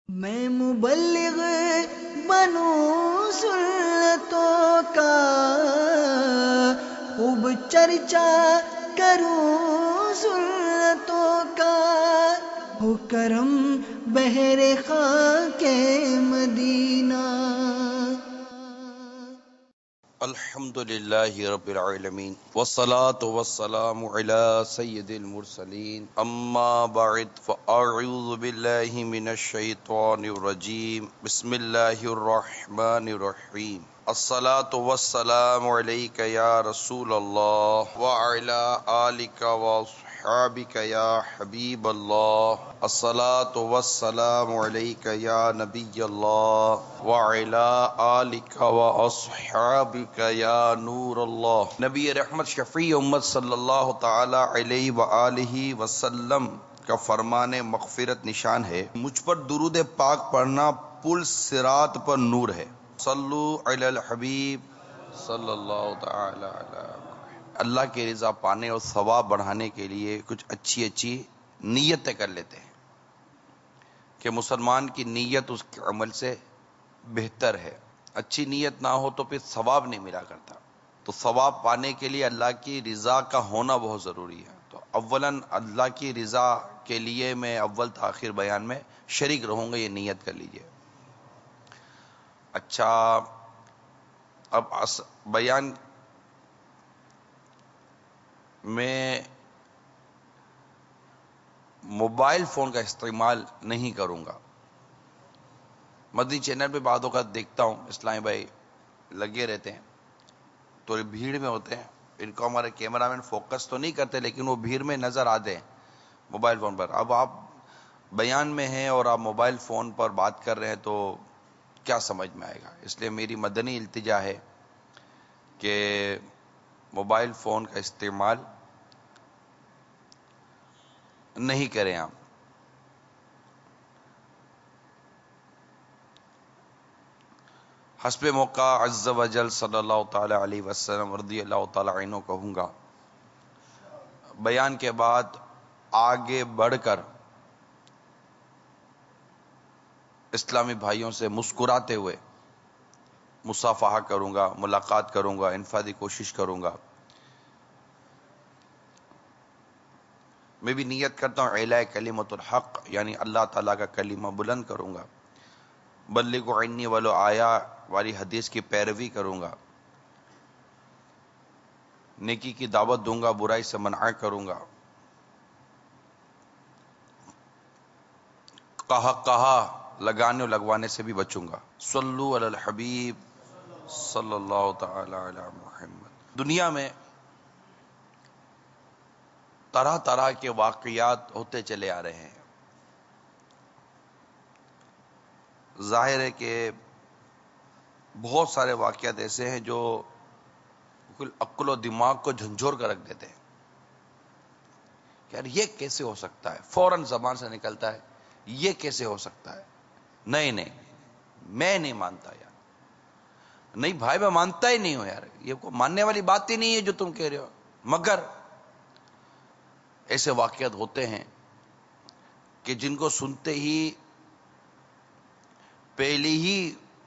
میں مبلغ بنوں سنتوں کا، خوب چرچا کروں سنتوں کا، ہو کرم بہر خاک مدینہ۔ الحمد للہ رب العالمین والصلاة والسلام علی سید المرسلین، اما بعد فاعوذ باللہ من الشیطان الرجیم، بسم اللہ الرحمن الرحیم۔ الصلاة والسلام علیک یا رسول اللہ وعلی آلک واصحابک یا حبیب اللہ۔ الصلاة والسلام علیک یا نبی اللہ وعلی آلک واصحابک یا نور اللہ۔ نبی رحمت شفیع امت صلی اللہ تعالی علیہ وآلہ وسلم کا فرمان مغفرت نشان ہے، مجھ پر درود پاک پڑھنا پل صراط پر نور ہے۔ صلو علی الحبیب صلی اللہ تعالی علی محمد۔ اللہ کی رضا پانے اور ثواب بڑھانے کے لیے کچھ اچھی نیتیں کر لیتے ہیں کہ مسلمان کی نیت اس کے عمل سے بہتر ہے۔ اچھی نیت نہ ہو تو پھر ثواب نہیں ملا کرتا، تو ثواب پانے کے لیے اللہ کی رضا کا ہونا بہت ضروری ہے۔ تو اولاً اللہ کی رضا کے لیے میں اول تاخیر بیان میں شریک رہوں گا، یہ نیت کر لیجئے۔ اچھا، اب بیان میں موبائل فون کا استعمال نہیں کروں گا۔ مدنی چینل پہ بعض اوقات دیکھتا ہوں اسلامی بھائی لگے رہتے ہیں، تو بھیڑ میں ہوتے ہیں، ان کو ہمارے کیمرہ مین فوکس تو نہیں کرتے لیکن وہ بھیڑ میں نظر آتے ہیں موبائل فون پر۔ اب آپ بیان میں ہیں اور آپ موبائل فون پر بات کر رہے ہیں تو کیا سمجھ میں آئے گا؟ اس لیے میری مدنی التجا ہے کہ موبائل فون کا استعمال نہیں کریں آپ۔ حسب موقع عز و جل صلی اللہ تعالی علیہ وسلم رضی اللہ تعالی عنہ کہوں گا۔ بیان کے بعد آگے بڑھ کر اسلامی بھائیوں سے مسکراتے ہوئے مصافحہ کروں گا، ملاقات کروں گا، انفرادی کوشش کروں گا۔ میں بھی نیت کرتا ہوں اعلاء کلمۃ الحق، یعنی اللہ تعالیٰ کا کلمہ بلند کروں گا، بلغوا عنی ولو آیا والی حدیث کی پیروی کروں گا، نیکی کی دعوت دوں گا، برائی سے منع کروں گا، کہا لگانے اور لگوانے سے بھی بچوں گا۔ صلو علی الحبیب صلی اللہ تعالی علی محمد۔ دنیا میں طرح طرح کے واقعات ہوتے چلے آ رہے ہیں۔ ظاہر ہے کہ بہت سارے واقعات ایسے ہیں جو عقل و دماغ کو جھنجھوڑ کر رکھ دیتے ہیں کہ یار یہ کیسے ہو سکتا ہے، فوراً زبان سے نکلتا ہے یہ کیسے ہو سکتا ہے۔ نہیں میں نہیں مانتا یار، نہیں بھائی میں مانتا ہی نہیں ہوں یار، یہ کوئی ماننے والی بات ہی نہیں ہے جو تم کہہ رہے ہو۔ مگر ایسے واقعات ہوتے ہیں کہ جن کو سنتے ہی پہلی ہی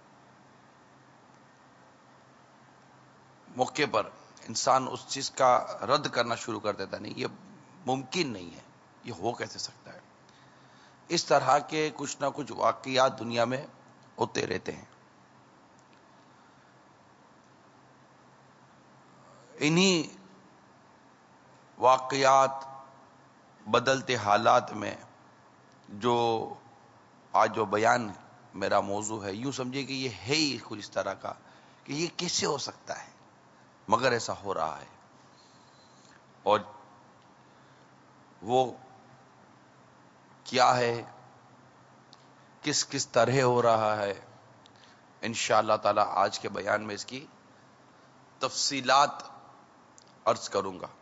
موقع پر انسان اس چیز کا رد کرنا شروع کر دیتا، نہیں یہ ممکن نہیں ہے، یہ ہو کیسے سکتا ہے۔ اس طرح کے کچھ نہ کچھ واقعات دنیا میں ہوتے رہتے ہیں۔ انہی واقعات بدلتے حالات میں جو آج جو بیان میرا موضوع ہے، یوں سمجھے کہ یہ ہے ہی کچھ اس طرح کا کہ یہ کیسے ہو سکتا ہے، مگر ایسا ہو رہا ہے۔ اور وہ کیا ہے، کس طرح ہو رہا ہے، انشاءاللہ تعالی آج کے بیان میں اس کی تفصیلات عرض کروں گا۔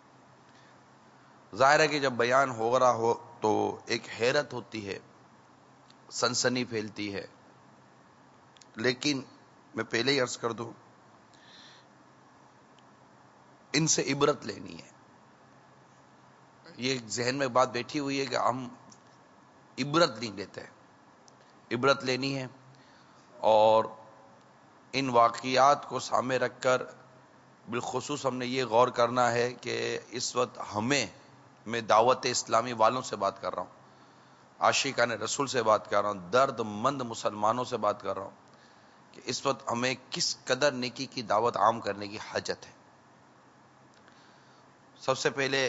ظاہر ہے کہ جب بیان ہو رہا ہو تو ایک حیرت ہوتی ہے، سنسنی پھیلتی ہے، لیکن میں پہلے ہی عرض کر دوں ان سے عبرت لینی ہے۔ یہ ذہن میں بات بیٹھی ہوئی ہے کہ ہم عبرت نہیں لیتے، عبرت لینی ہے، اور ان واقعات کو سامنے رکھ کر بالخصوص ہم نے یہ غور کرنا ہے کہ اس وقت میں دعوت اسلامی والوں سے بات کر رہا ہوں، عاشقان رسول سے بات کر رہا ہوں، درد مند مسلمانوں سے بات کر رہا ہوں کہ اس وقت ہمیں کس قدر نیکی کی دعوت عام کرنے کی حاجت ہے۔ سب سے پہلے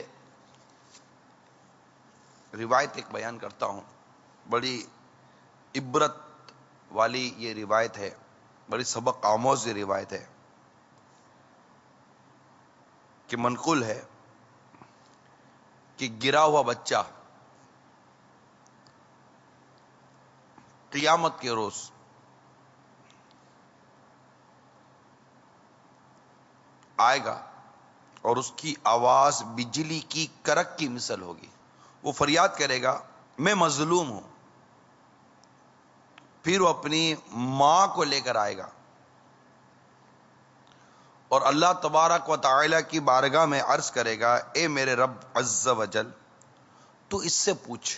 روایت ایک بیان کرتا ہوں، بڑی عبرت والی یہ روایت ہے، بڑی سبق آموز یہ روایت ہے کہ منقول ہے کہ گرا ہوا بچہ قیامت کے روز آئے گا اور اس کی آواز بجلی کی کرک کی مثل ہوگی۔ وہ فریاد کرے گا میں مظلوم ہوں، پھر وہ اپنی ماں کو لے کر آئے گا اور اللہ تبارک و تعالی کی بارگاہ میں عرض کرے گا اے میرے رب عز و جل، تو اس سے پوچھ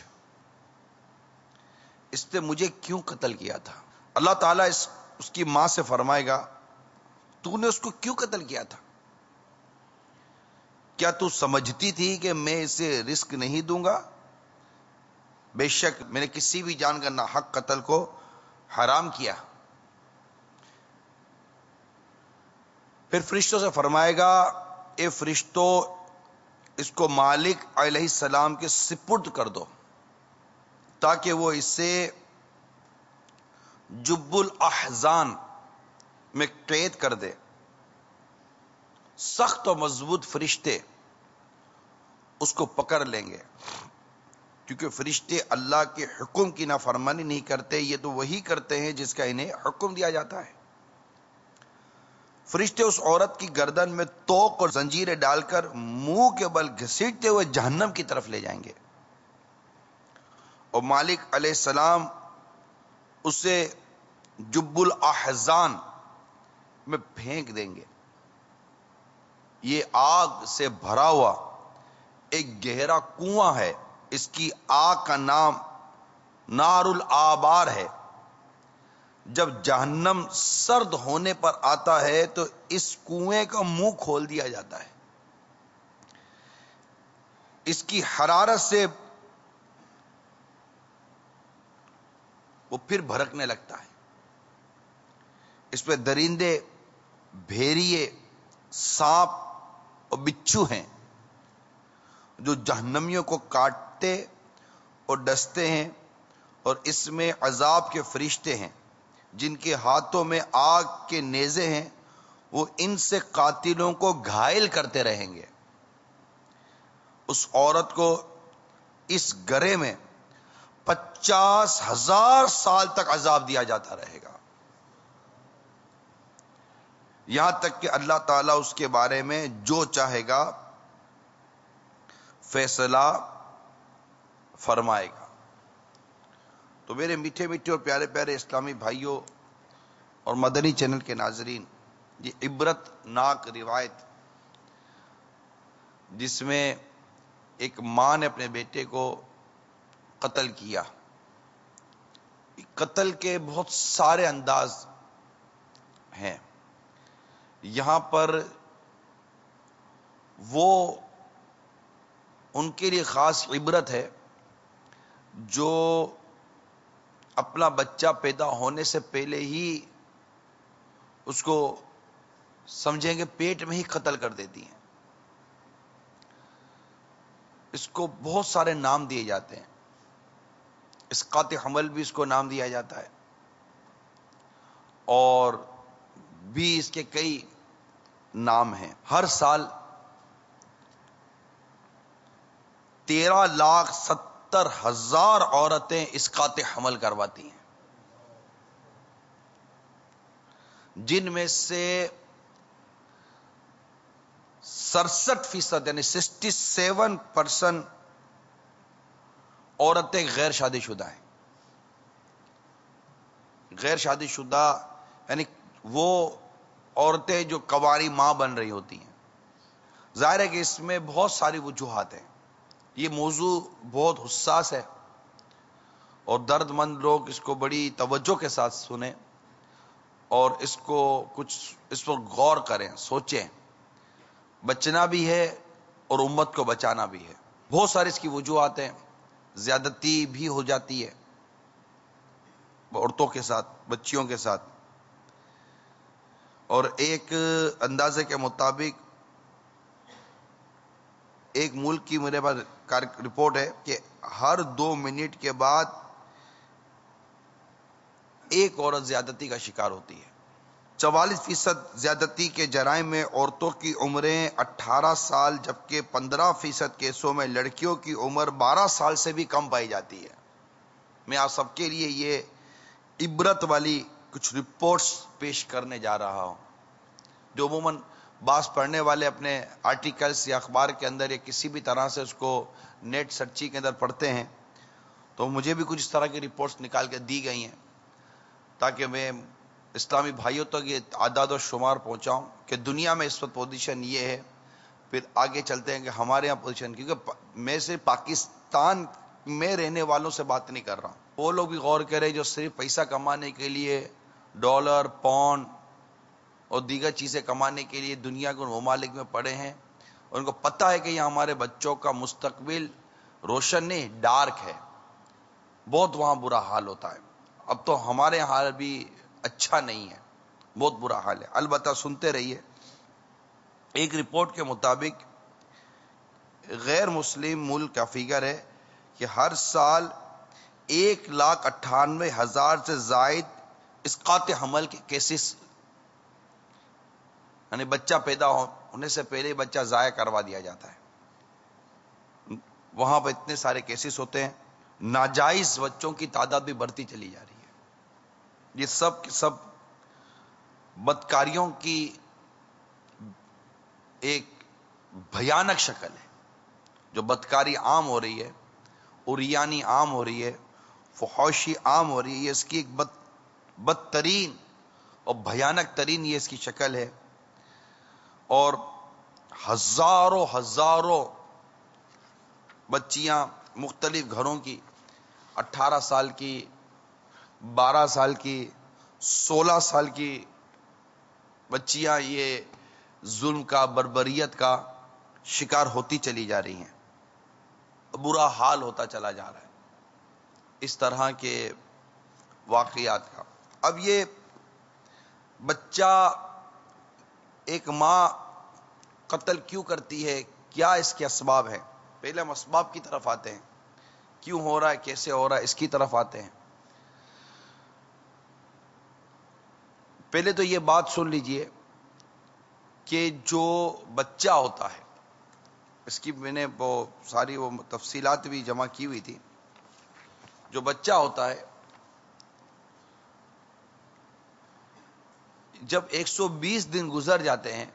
اس نے مجھے کیوں قتل کیا تھا۔ اللہ تعالیٰ اس کی ماں سے فرمائے گا تو نے اس کو کیوں قتل کیا تھا؟ کیا تو سمجھتی تھی کہ میں اسے رزق نہیں دوں گا؟ بے شک میں نے کسی بھی جان کا ناحق قتل کو حرام کیا۔ پھر فرشتوں سے فرمائے گا اے فرشتوں، اس کو مالک علیہ السلام کے سپرد کر دو تاکہ وہ اسے جب الاحزان میں قید کر دے۔ سخت و مضبوط فرشتے اس کو پکڑ لیں گے، کیونکہ فرشتے اللہ کے حکم کی نافرمانی نہیں کرتے، یہ تو وہی کرتے ہیں جس کا انہیں حکم دیا جاتا ہے۔ فرشتے اس عورت کی گردن میں توق اور زنجیریں ڈال کر منہ کے بل گھسیٹتے ہوئے جہنم کی طرف لے جائیں گے، اور مالک علیہ السلام اسے جب الاحزان میں پھینک دیں گے۔ یہ آگ سے بھرا ہوا ایک گہرا کنواں ہے، اس کی آگ کا نام نار الآبار ہے۔ جب جہنم سرد ہونے پر آتا ہے تو اس کنویں کا منہ کھول دیا جاتا ہے، اس کی حرارت سے وہ پھر بھڑکنے لگتا ہے۔ اس پہ درندے، بھیڑیے، سانپ اور بچھو ہیں جو جہنمیوں کو کاٹتے اور ڈستے ہیں، اور اس میں عذاب کے فرشتے ہیں جن کے ہاتھوں میں آگ کے نیزے ہیں، وہ ان سے قاتلوں کو گھائل کرتے رہیں گے۔ اس عورت کو اس گرے میں 50,000 سال تک عذاب دیا جاتا رہے گا، یہاں تک کہ اللہ تعالیٰ اس کے بارے میں جو چاہے گا فیصلہ فرمائے گا۔ تو میرے میٹھے میٹھے اور پیارے پیارے اسلامی بھائیوں اور مدنی چینل کے ناظرین، یہ عبرت ناک روایت جس میں ایک ماں نے اپنے بیٹے کو قتل کیا، قتل کے بہت سارے انداز ہیں۔ یہاں پر وہ ان کے لیے خاص عبرت ہے جو اپنا بچہ پیدا ہونے سے پہلے ہی اس کو سمجھیں گے پیٹ میں ہی قتل کر دیتی ہیں۔ اس کو بہت سارے نام دیے جاتے ہیں، اسقاط حمل بھی اس کو نام دیا جاتا ہے، اور بھی اس کے کئی نام ہیں۔ ہر سال 13,70,000 عورتیں اسقاط حمل کرواتی ہیں، جن میں سے 67% یعنی 67% عورتیں غیر شادی شدہ ہیں۔ غیر شادی شدہ یعنی وہ عورتیں جو کنواری ماں بن رہی ہوتی ہیں۔ ظاہر ہے کہ اس میں بہت ساری وجوہات ہیں، یہ موضوع بہت حساس ہے اور درد مند لوگ اس کو بڑی توجہ کے ساتھ سنیں اور اس پر غور کریں، سوچیں. بچنا بھی ہے اور امت کو بچانا بھی ہے. بہت ساری اس کی وجوہات ہیں. زیادتی بھی ہو جاتی ہے عورتوں کے ساتھ، بچیوں کے ساتھ. اور ایک اندازے کے مطابق ایک ملک کی میرے پاس رپورٹ ہے کہ ہر 2 منٹ کے بعد ایک عورت زیادتی کا شکار ہوتی ہے. 44% زیادتی کے جرائم میں عورتوں کی عمریں 18 سال جبکہ 15% کیسوں میں لڑکیوں کی عمر 12 سال سے بھی کم پائی جاتی ہے. میں آپ سب کے لیے یہ عبرت والی کچھ رپورٹس پیش کرنے جا رہا ہوں جو عموماً بعض پڑھنے والے اپنے آرٹیکلز یا اخبار کے اندر یا کسی بھی طرح سے اس کو نیٹ سرچی کے اندر پڑھتے ہیں. تو مجھے بھی کچھ اس طرح کی رپورٹس نکال کے دی گئی ہیں تاکہ میں اسلامی بھائیوں تک یہ اعداد و شمار پہنچاؤں کہ دنیا میں اس وقت پوزیشن یہ ہے. پھر آگے چلتے ہیں کہ ہمارے یہاں پوزیشن، کیونکہ میں صرف پاکستان میں رہنے والوں سے بات نہیں کر رہا ہوں. وہ لوگ بھی غور کریں جو صرف پیسہ کمانے کے لیے ڈالر، پاؤنڈ اور دیگر چیزیں کمانے کے لیے دنیا کے ممالک میں پڑے ہیں. ان کو پتہ ہے کہ یہ ہمارے بچوں کا مستقبل روشن نہیں، ڈارک ہے. بہت وہاں برا حال ہوتا ہے. اب تو ہمارے حال بھی اچھا نہیں ہے، بہت برا حال ہے. البتہ سنتے رہیے. ایک رپورٹ کے مطابق غیر مسلم ملک کا فگر ہے کہ ہر سال 1,98,000 سے زائد اسقاط حمل کے کیسز، یعنی بچہ پیدا ہونے سے پہلے بچہ ضائع کروا دیا جاتا ہے. وہاں پہ اتنے سارے کیسز ہوتے ہیں. ناجائز بچوں کی تعداد بھی بڑھتی چلی جا رہی ہے. یہ سب بدکاریوں کی ایک بھیانک شکل ہے. جو بدکاری عام ہو رہی ہے، عریانی عام ہو رہی ہے، فحاشی عام ہو رہی ہے، اس کی ایک بدترین اور بھیانک ترین یہ اس کی شکل ہے. اور ہزاروں بچیاں مختلف گھروں کی 18 سال کی، 12 سال کی، 16 سال کی بچیاں یہ ظلم کا، بربریت کا شکار ہوتی چلی جا رہی ہیں. برا حال ہوتا چلا جا رہا ہے اس طرح کے واقعات کا. اب یہ بچہ، ایک ماں قتل کیوں کرتی ہے؟ کیا اس کے اسباب ہیں؟ پہلے ہم اسباب کی طرف آتے ہیں. کیوں ہو رہا ہے، کیسے ہو رہا ہے، اس کی طرف آتے ہیں. پہلے تو یہ بات سن لیجئے کہ جو بچہ ہوتا ہے، اس کی میں نے وہ ساری وہ تفصیلات بھی جمع کی ہوئی تھی. جو بچہ ہوتا ہے جب 120 دن گزر جاتے ہیں،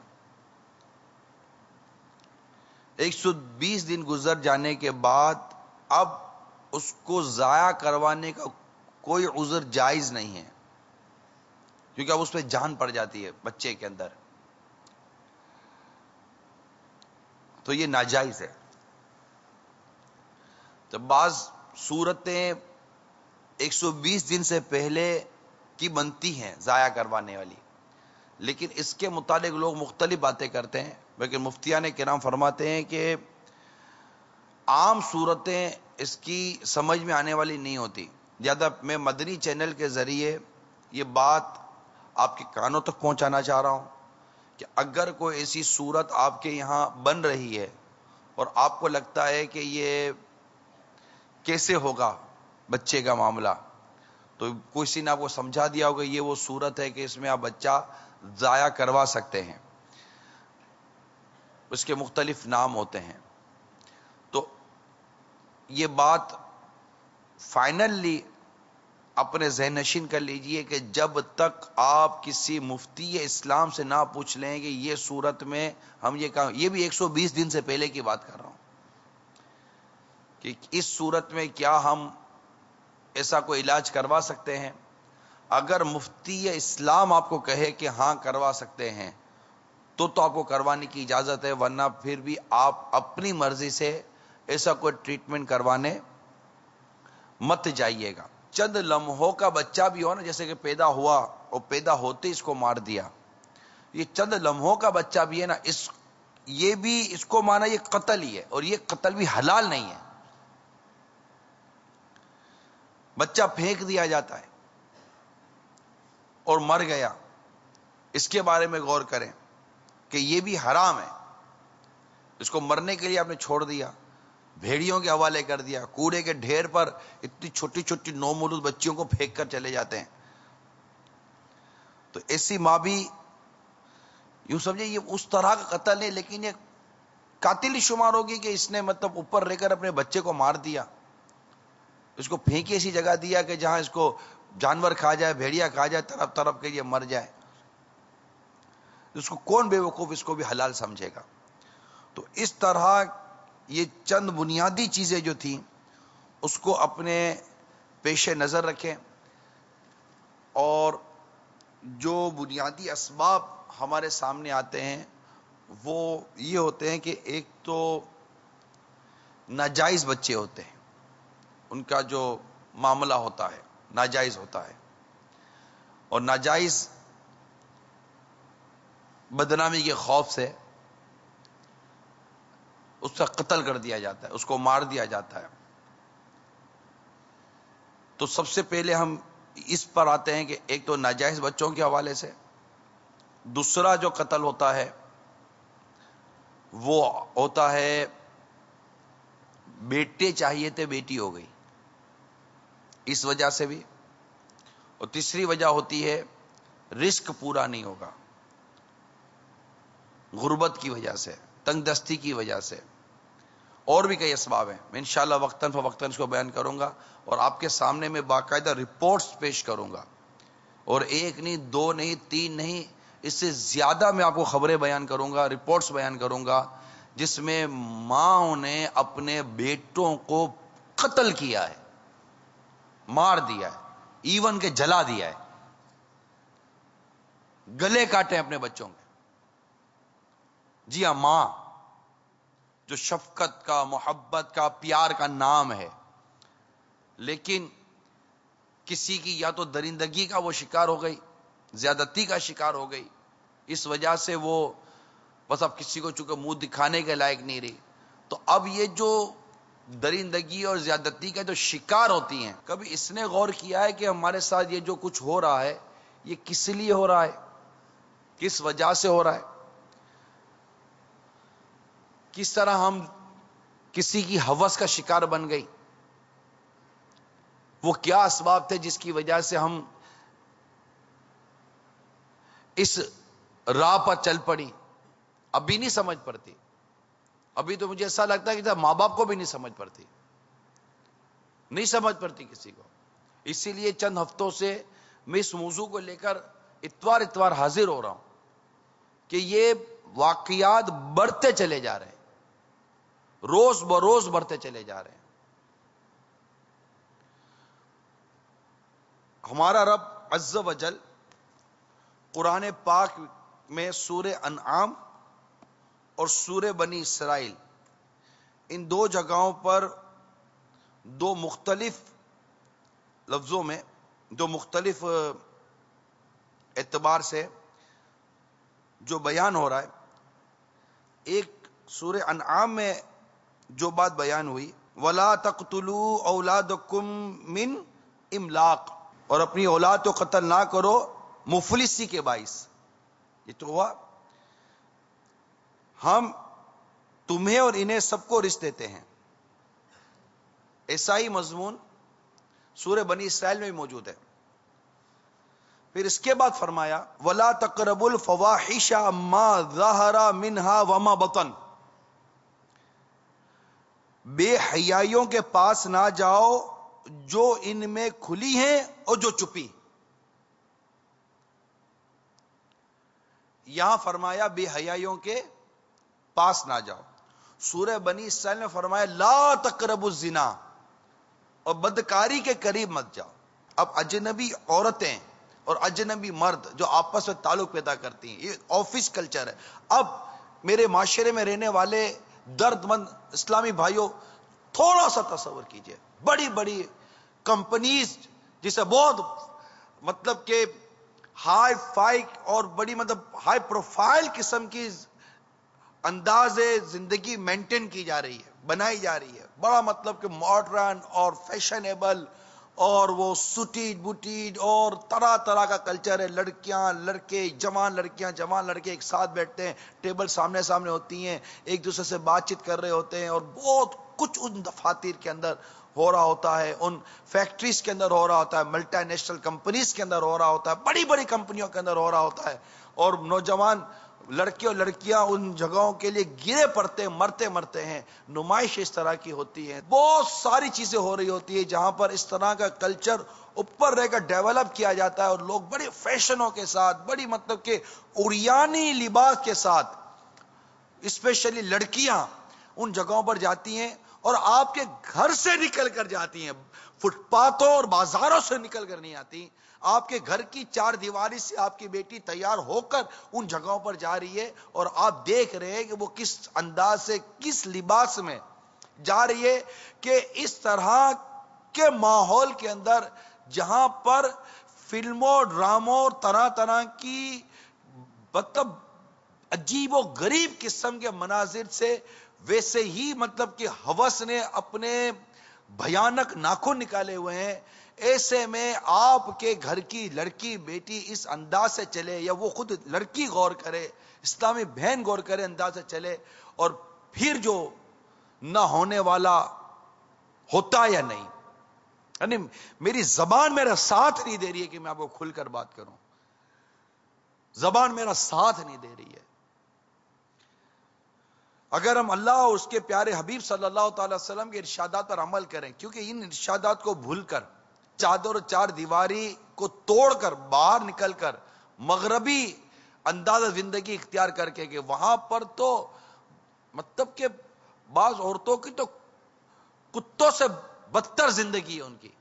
120 دن گزر جانے کے بعد اب اس کو ضائع کروانے کا کوئی عذر جائز نہیں ہے، کیونکہ اب اس پہ جان پڑ جاتی ہے بچے کے اندر. تو یہ ناجائز ہے. تو بعض صورتیں 120 دن سے پہلے کی بنتی ہیں ضائع کروانے والی، لیکن اس کے متعلق لوگ مختلف باتیں کرتے ہیں. لیکن مفتیان کرام فرماتے ہیں کہ عام صورتیں اس کی سمجھ میں آنے والی نہیں ہوتی. زیادہ میں مدنی چینل کے ذریعے یہ بات آپ کے کانوں تک پہنچانا چاہ رہا ہوں کہ اگر کوئی ایسی صورت آپ کے یہاں بن رہی ہے اور آپ کو لگتا ہے کہ یہ کیسے ہوگا بچے کا معاملہ، تو کسی نے آپ کو سمجھا دیا ہوگا یہ وہ صورت ہے کہ اس میں آپ بچہ ضائع کروا سکتے ہیں. اس کے مختلف نام ہوتے ہیں. تو یہ بات فائنلی اپنے ذہن نشین کر لیجئے کہ جب تک آپ کسی مفتی اسلام سے نہ پوچھ لیں کہ یہ صورت میں ہم یہ بھی 120 دن سے پہلے کی بات کر رہا ہوں کہ اس صورت میں کیا ہم ایسا کوئی علاج کروا سکتے ہیں. اگر مفتی اسلام آپ کو کہے کہ ہاں کروا سکتے ہیں تو آپ کو کروانے کی اجازت ہے، ورنہ پھر بھی آپ اپنی مرضی سے ایسا کوئی ٹریٹمنٹ کروانے مت جائیے گا. چند لمحوں کا بچہ بھی ہو نا، جیسے کہ پیدا ہوا اور پیدا ہوتے اس کو مار دیا، یہ چند لمحوں کا بچہ بھی ہے نا، یہ بھی اس کو مانا یہ قتل ہی ہے، اور یہ قتل بھی حلال نہیں ہے. بچہ پھینک دیا جاتا ہے اور مر گیا، اس کے بارے میں غور کریں کہ یہ بھی حرام ہے. اس کو مرنے کے لیے آپ نے چھوڑ دیا، بھیڑیوں کے حوالے کر دیا، کوڑے کے ڈھیر پر اتنی چھوٹی چھوٹی نومولود بچیوں کو پھینک کر چلے جاتے ہیں. تو ایسی ماں بھی یوں سمجھے یہ اس طرح کا قتل نہیں، لیکن یہ قاتل ہی شمار ہوگی کہ اس نے مطلب اوپر رہ کر اپنے بچے کو مار دیا، اس کو پھینکی ایسی جگہ دیا کہ جہاں اس کو جانور کھا جائے، بھیڑیا کھا جائے، تڑپ تڑپ کے یہ مر جائے. اس کو کون بے وقوف اس کو بھی حلال سمجھے گا؟ تو اس طرح یہ چند بنیادی چیزیں جو تھیں اس کو اپنے پیش نظر رکھیں، اور جو بنیادی اسباب ہمارے سامنے آتے ہیں وہ یہ ہوتے ہیں کہ ایک تو ناجائز بچے ہوتے ہیں، ان کا جو معاملہ ہوتا ہے ناجائز ہوتا ہے، اور ناجائز بدنامی کے خوف سے اس کا قتل کر دیا جاتا ہے، اس کو مار دیا جاتا ہے. تو سب سے پہلے ہم اس پر آتے ہیں کہ ایک تو ناجائز بچوں کے حوالے سے، دوسرا جو قتل ہوتا ہے وہ ہوتا ہے بیٹے چاہیے تھے بیٹی ہو گئی، اس وجہ سے بھی، اور تیسری وجہ ہوتی ہے رزق پورا نہیں ہوگا، غربت کی وجہ سے، تنگ دستی کی وجہ سے، اور بھی کئی اسباب ہیں. میں انشاءاللہ وقتاً فوقتاً اس کو بیان کروں گا، اور آپ کے سامنے میں باقاعدہ رپورٹس پیش کروں گا، اور ایک نہیں، دو نہیں، تین نہیں، اس سے زیادہ میں آپ کو خبریں بیان کروں گا، رپورٹس بیان کروں گا جس میں ماں نے اپنے بیٹوں کو قتل کیا ہے، مار دیا ہے، ایون کہ جلا دیا ہے، گلے کاٹے اپنے بچوں کے. جی ہاں، ماں جو شفقت کا، محبت کا، پیار کا نام ہے، لیکن کسی کی یا تو درندگی کا وہ شکار ہو گئی، زیادتی کا شکار ہو گئی، اس وجہ سے وہ بس اب کسی کو چونکہ منہ دکھانے کے لائق نہیں رہی. تو اب یہ جو درندگی اور زیادتی کا جو شکار ہوتی ہیں، کبھی اس نے غور کیا ہے کہ ہمارے ساتھ یہ جو کچھ ہو رہا ہے یہ کس لیے ہو رہا ہے، کس وجہ سے ہو رہا ہے؟ کس طرح ہم کسی کی ہوس کا شکار بن گئی؟ وہ کیا اسباب تھے جس کی وجہ سے ہم اس راہ پر چل پڑی؟ ابھی نہیں سمجھ پڑتی. ابھی تو مجھے ایسا لگتا ہے کہ ماں باپ کو بھی نہیں سمجھ پڑتی، نہیں سمجھ پڑتی کسی کو. اسی لیے چند ہفتوں سے میں اس موضوع کو لے کر اتوار حاضر ہو رہا ہوں کہ یہ واقعات بڑھتے چلے جا رہے ہیں، روز بروز بڑھتے چلے جا رہے ہیں. ہمارا رب عز و جل قرآن پاک میں سورہ انعام اور سورہ بنی اسرائیل، ان دو جگہوں پر دو مختلف لفظوں میں، دو مختلف اعتبار سے جو بیان ہو رہا ہے. ایک سورہ انعام میں جو بات بیان ہوئی، وَلَا تَقْتُلُوا أَوْلَادَكُمْ مِنْ إِمْلَاقٍ، اور اپنی اولاد کو قتل نہ کرو مفلسی کے باعث. یہ تو ہوا ہم تمہیں اور انہیں سب کو رزق دیتے ہیں. ایسا ہی مضمون سورہ بنی اسرائیل میں بھی موجود ہے. پھر اس کے بعد فرمایا وَلَا تَقْرَبُوا الْفَوَاحِشَ مَا ظَهَرَ مِنْهَا وَمَا بَطَنَ، بے حیائیوں کے پاس نہ جاؤ جو ان میں کھلی ہیں اور جو چھپی. یہاں فرمایا بے حیائیوں کے پاس نہ جاؤ. سورہ بنی اسرائیل میں فرمایا لا تقربوا الزنا، اور بدکاری کے قریب مت جاؤ. اب اجنبی عورتیں اور اجنبی مرد جو آپس میں تعلق پیدا کرتی ہیں، یہ آفس کلچر ہے. اب میرے معاشرے میں رہنے والے درد مند اسلامی بھائیوں، تھوڑا سا تصور کیجئے، بڑی بڑی کمپنیز جسے بہت مطلب کہ ہائی فائی اور بڑی مطلب ہائی پروفائل قسم کی انداز زندگی مینٹین کی جا رہی ہے، بنائی جا رہی ہے، بڑا مطلب کہ ماڈرن اور فیشنیبل اور وہ سوٹیڈ بوٹیڈ اور طرح طرح کا کلچر ہے. لڑکیاں لڑکے، جوان لڑکیاں جوان لڑکے ایک ساتھ بیٹھتے ہیں، ٹیبل سامنے سامنے ہوتی ہیں، ایک دوسرے سے بات چیت کر رہے ہوتے ہیں، اور بہت کچھ ان دفاتر کے اندر ہو رہا ہوتا ہے، ان فیکٹریز کے اندر ہو رہا ہوتا ہے، ملٹی نیشنل کمپنیز کے اندر ہو رہا ہوتا ہے، بڑی بڑی کمپنیوں کے اندر ہو رہا ہوتا ہے، اور نوجوان لڑکے اور لڑکیاں ان جگہوں کے لیے گرے پڑتے مرتے ہیں. نمائش اس طرح کی ہوتی ہے، بہت ساری چیزیں ہو رہی ہوتی ہے جہاں پر اس طرح کا کلچر اوپر رہ کر ڈیولپ کیا جاتا ہے، اور لوگ بڑے فیشنوں کے ساتھ، بڑی مطلب کہ عریانی لباس کے ساتھ، اسپیشلی لڑکیاں ان جگہوں پر جاتی ہیں، اور آپ کے گھر سے نکل کر جاتی ہیں، فٹ پاتھوں اور بازاروں سے نکل کر نہیں آتی. آپ کے گھر کی چار دیواری سے آپ کی بیٹی تیار ہو کر ان جگہوں پر جا رہی ہے، اور آپ دیکھ رہے ہیں کہ وہ کس انداز سے، کس لباس میں جا رہی ہے، کہ اس طرح کے ماحول کے اندر جہاں پر فلموں ڈراموں اور طرح طرح کی مطلب عجیب و غریب قسم کے مناظر سے ویسے ہی مطلب کہ ہوس نے اپنے بھیانک ناخن نکالے ہوئے ہیں. ایسے میں آپ کے گھر کی لڑکی بیٹی اس انداز سے چلے، یا وہ خود لڑکی غور کرے، اسلامی بہن غور کرے، انداز سے چلے، اور پھر جو نہ ہونے والا ہوتا یا نہیں. یعنی میری زبان میرا ساتھ نہیں دے رہی ہے کہ میں آپ کو کھل کر بات کروں، زبان میرا ساتھ نہیں دے رہی ہے. اگر ہم اللہ اور اس کے پیارے حبیب صلی اللہ تعالی وسلم کے ارشادات پر عمل کریں، کیونکہ ان ارشادات کو بھول کر، چادر اور چار دیواری کو توڑ کر، باہر نکل کر مغربی انداز زندگی اختیار کر کے، کہ وہاں پر تو مطلب کہ بعض عورتوں کی تو کتوں سے بدتر زندگی ہے ان کی،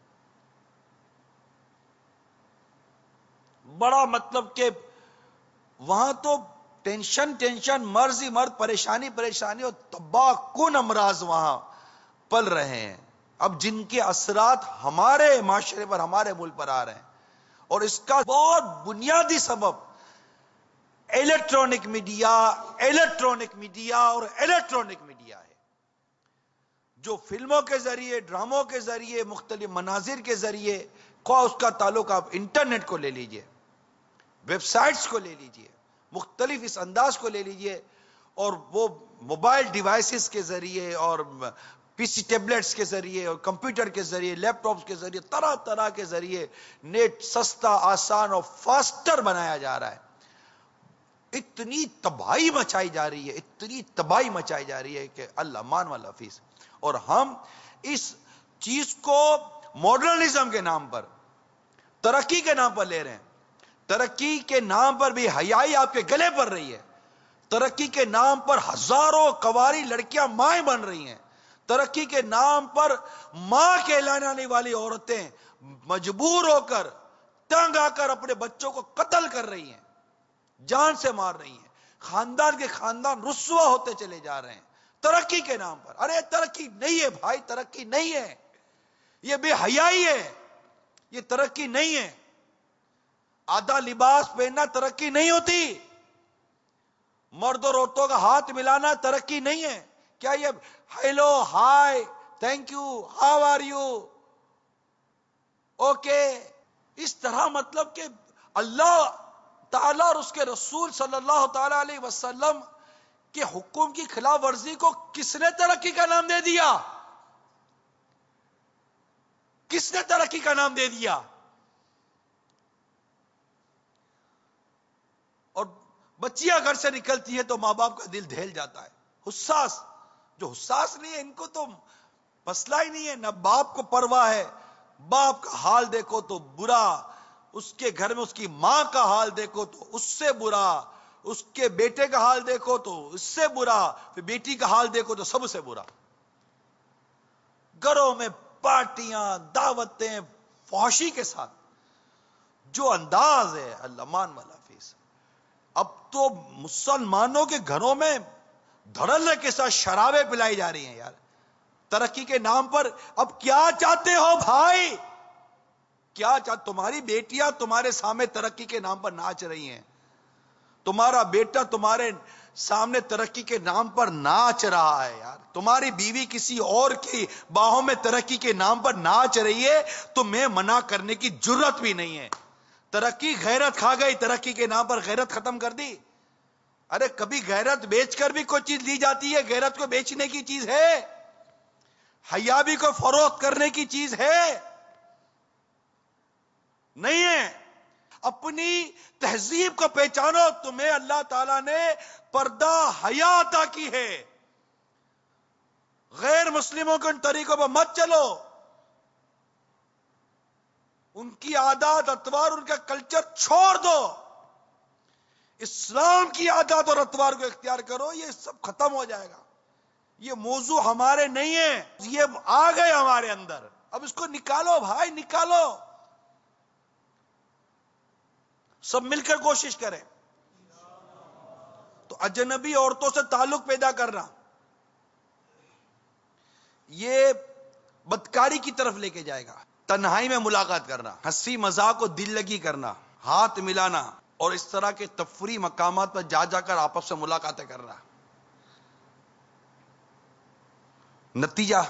بڑا مطلب کہ وہاں تو ٹینشن مرض ہی مرض، پریشانی اور تباہ کن امراض وہاں پل رہے ہیں، اب جن کے اثرات ہمارے معاشرے پر، ہمارے ملک پر آ رہے ہیں. اور اس کا بہت بنیادی سبب الیکٹرانک میڈیا اور الیکٹرانک میڈیا ہے، جو فلموں کے ذریعے، ڈراموں کے ذریعے، مختلف مناظر کے ذریعے، خواہ اس کا تعلق آپ انٹرنیٹ کو لے لیجئے، ویب سائٹس کو لے لیجئے، مختلف اس انداز کو لے لیجئے، اور وہ موبائل ڈیوائسز کے ذریعے اور پی سی ٹیبلٹس کے ذریعے اور کمپیوٹر کے ذریعے، لیپ ٹاپس کے ذریعے، طرح طرح کے ذریعے نیٹ سستا، آسان اور فاسٹر بنایا جا رہا ہے. اتنی تباہی مچائی جا رہی ہے کہ اللہ مان والا فیس. اور ہم اس چیز کو ماڈرنزم کے نام پر، ترقی کے نام پر لے رہے ہیں. ترقی کے نام پر بھی حیائی آپ کے گلے پڑ رہی ہے. ترقی کے نام پر ہزاروں کواری لڑکیاں مائیں بن رہی ہیں. ترقی کے نام پر ماں کہلانے والی عورتیں مجبور ہو کر، تنگ آ کر اپنے بچوں کو قتل کر رہی ہیں، جان سے مار رہی ہیں. خاندان کے خاندان رسوا ہوتے چلے جا رہے ہیں ترقی کے نام پر. ارے ترقی نہیں ہے بھائی، ترقی نہیں ہے، یہ بے حیائی ہے، یہ ترقی نہیں ہے. آدھا لباس پہننا ترقی نہیں ہوتی، مرد اور عورتوں کا ہاتھ ملانا ترقی نہیں ہے. کیا یہ hello, hi, thank you, how are you, okay, اس طرح مطلب کہ اللہ تعالیٰ اور اس کے رسول صلی اللہ تعالی علیہ وسلم کے حکم کی خلاف ورزی کو کس نے ترقی کا نام دے دیا؟ کس نے ترقی کا نام دے دیا؟ اور بچیاں گھر سے نکلتی ہے تو ماں باپ کا دل دہل جاتا ہے. حساس، جو حساس نہیں ہے ان کو تو مسئلہ ہی نہیں ہے، نہ باپ کو پرواہ ہے. باپ کا حال دیکھو تو برا، اس کے گھر میں اس کی ماں کا حال دیکھو تو اس سے برا، اس کے بیٹے کا حال دیکھو تو اس سے برا، پھر بیٹی کا حال دیکھو تو سب سے برا. گھروں میں پارٹیاں، دعوتیں، فحاشی کے ساتھ جو انداز ہے، اللہ مان والا فیس. اب تو مسلمانوں کے گھروں میں دھڑلے کے ساتھ شرابیں پلائی جا رہی ہیں یار، ترقی کے نام پر. اب کیا چاہتے ہو بھائی؟ کیا تمہاری بیٹیاں تمہارے سامنے ترقی کے نام پر ناچ رہی ہیں، تمہارا بیٹا تمہارے سامنے ترقی کے نام پر ناچ رہا ہے یار، تمہاری بیوی کسی اور کی باہوں میں ترقی کے نام پر ناچ رہی ہے، تو میں منع کرنے کی جرت بھی نہیں ہے۔ ترقی غیرت کھا گئی، ترقی کے نام پر غیرت ختم کر دی۔ ارے کبھی غیرت بیچ کر بھی کوئی چیز لی جاتی ہے، غیرت کو بیچنے کی چیز ہے، حیا بھی کو فروخت کرنے کی چیز ہے نہیں ہے۔ اپنی تہذیب کو پہچانو، تمہیں اللہ تعالیٰ نے پردہ حیا عطا کی ہے، غیر مسلموں کے ان طریقوں پر مت چلو، ان کی عادات اطوار ان کا کلچر چھوڑ دو، اسلام کی عادات اور اطوار کو اختیار کرو، یہ سب ختم ہو جائے گا۔ یہ موضوع ہمارے نہیں ہے، یہ آ گئے ہمارے اندر، اب اس کو نکالو بھائی، نکالو، سب مل کر کوشش کریں۔ تو اجنبی عورتوں سے تعلق پیدا کرنا، یہ بدکاری کی طرف لے کے جائے گا۔ تنہائی میں ملاقات کرنا، ہنسی مذاق کو دل لگی کرنا، ہاتھ ملانا اور اس طرح کے تفریح مقامات پر جا جا کر آپس سے ملاقاتیں کرنا، نتیجہ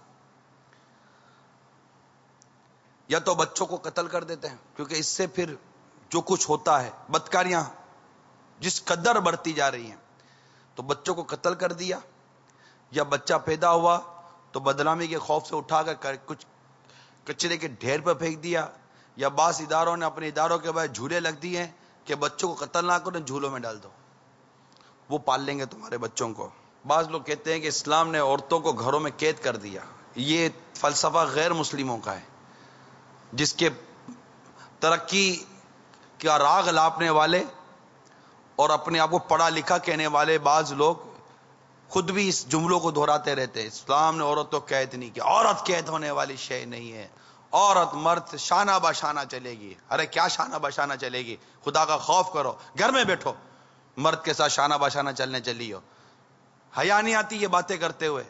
یا تو بچوں کو قتل کر دیتے ہیں، کیونکہ اس سے پھر جو کچھ ہوتا ہے، بدکاریاں جس قدر بڑھتی جا رہی ہیں، تو بچوں کو قتل کر دیا، یا بچہ پیدا ہوا تو بدنامی کے خوف سے اٹھا کر کچھ کچرے کے ڈھیر پر پھینک دیا، یا بعض اداروں نے اپنے اداروں کے بعد جھولے لگ دیے ہیں کہ بچوں کو قتل نہ کرو، جھولوں میں ڈال دو، وہ پال لیں گے تمہارے بچوں کو۔ بعض لوگ کہتے ہیں کہ اسلام نے عورتوں کو گھروں میں قید کر دیا، یہ فلسفہ غیر مسلموں کا ہے، جس کے ترقی کا راگ لاپنے والے اور اپنے آپ کو پڑھا لکھا کہنے والے بعض لوگ خود بھی اس جملوں کو دہراتے رہتے ہیں، اسلام نے عورت کو قید نہیں کیا، عورت قید ہونے والی شے نہیں ہے، عورت مرد شانہ بشانہ چلے گی۔ ارے کیا شانہ بشانہ چلے گی؟ خدا کا خوف کرو، گھر میں بیٹھو، مرد کے ساتھ شانہ بشانہ چلنے چلی ہو، حیا نہیں آتی یہ باتیں کرتے ہوئے؟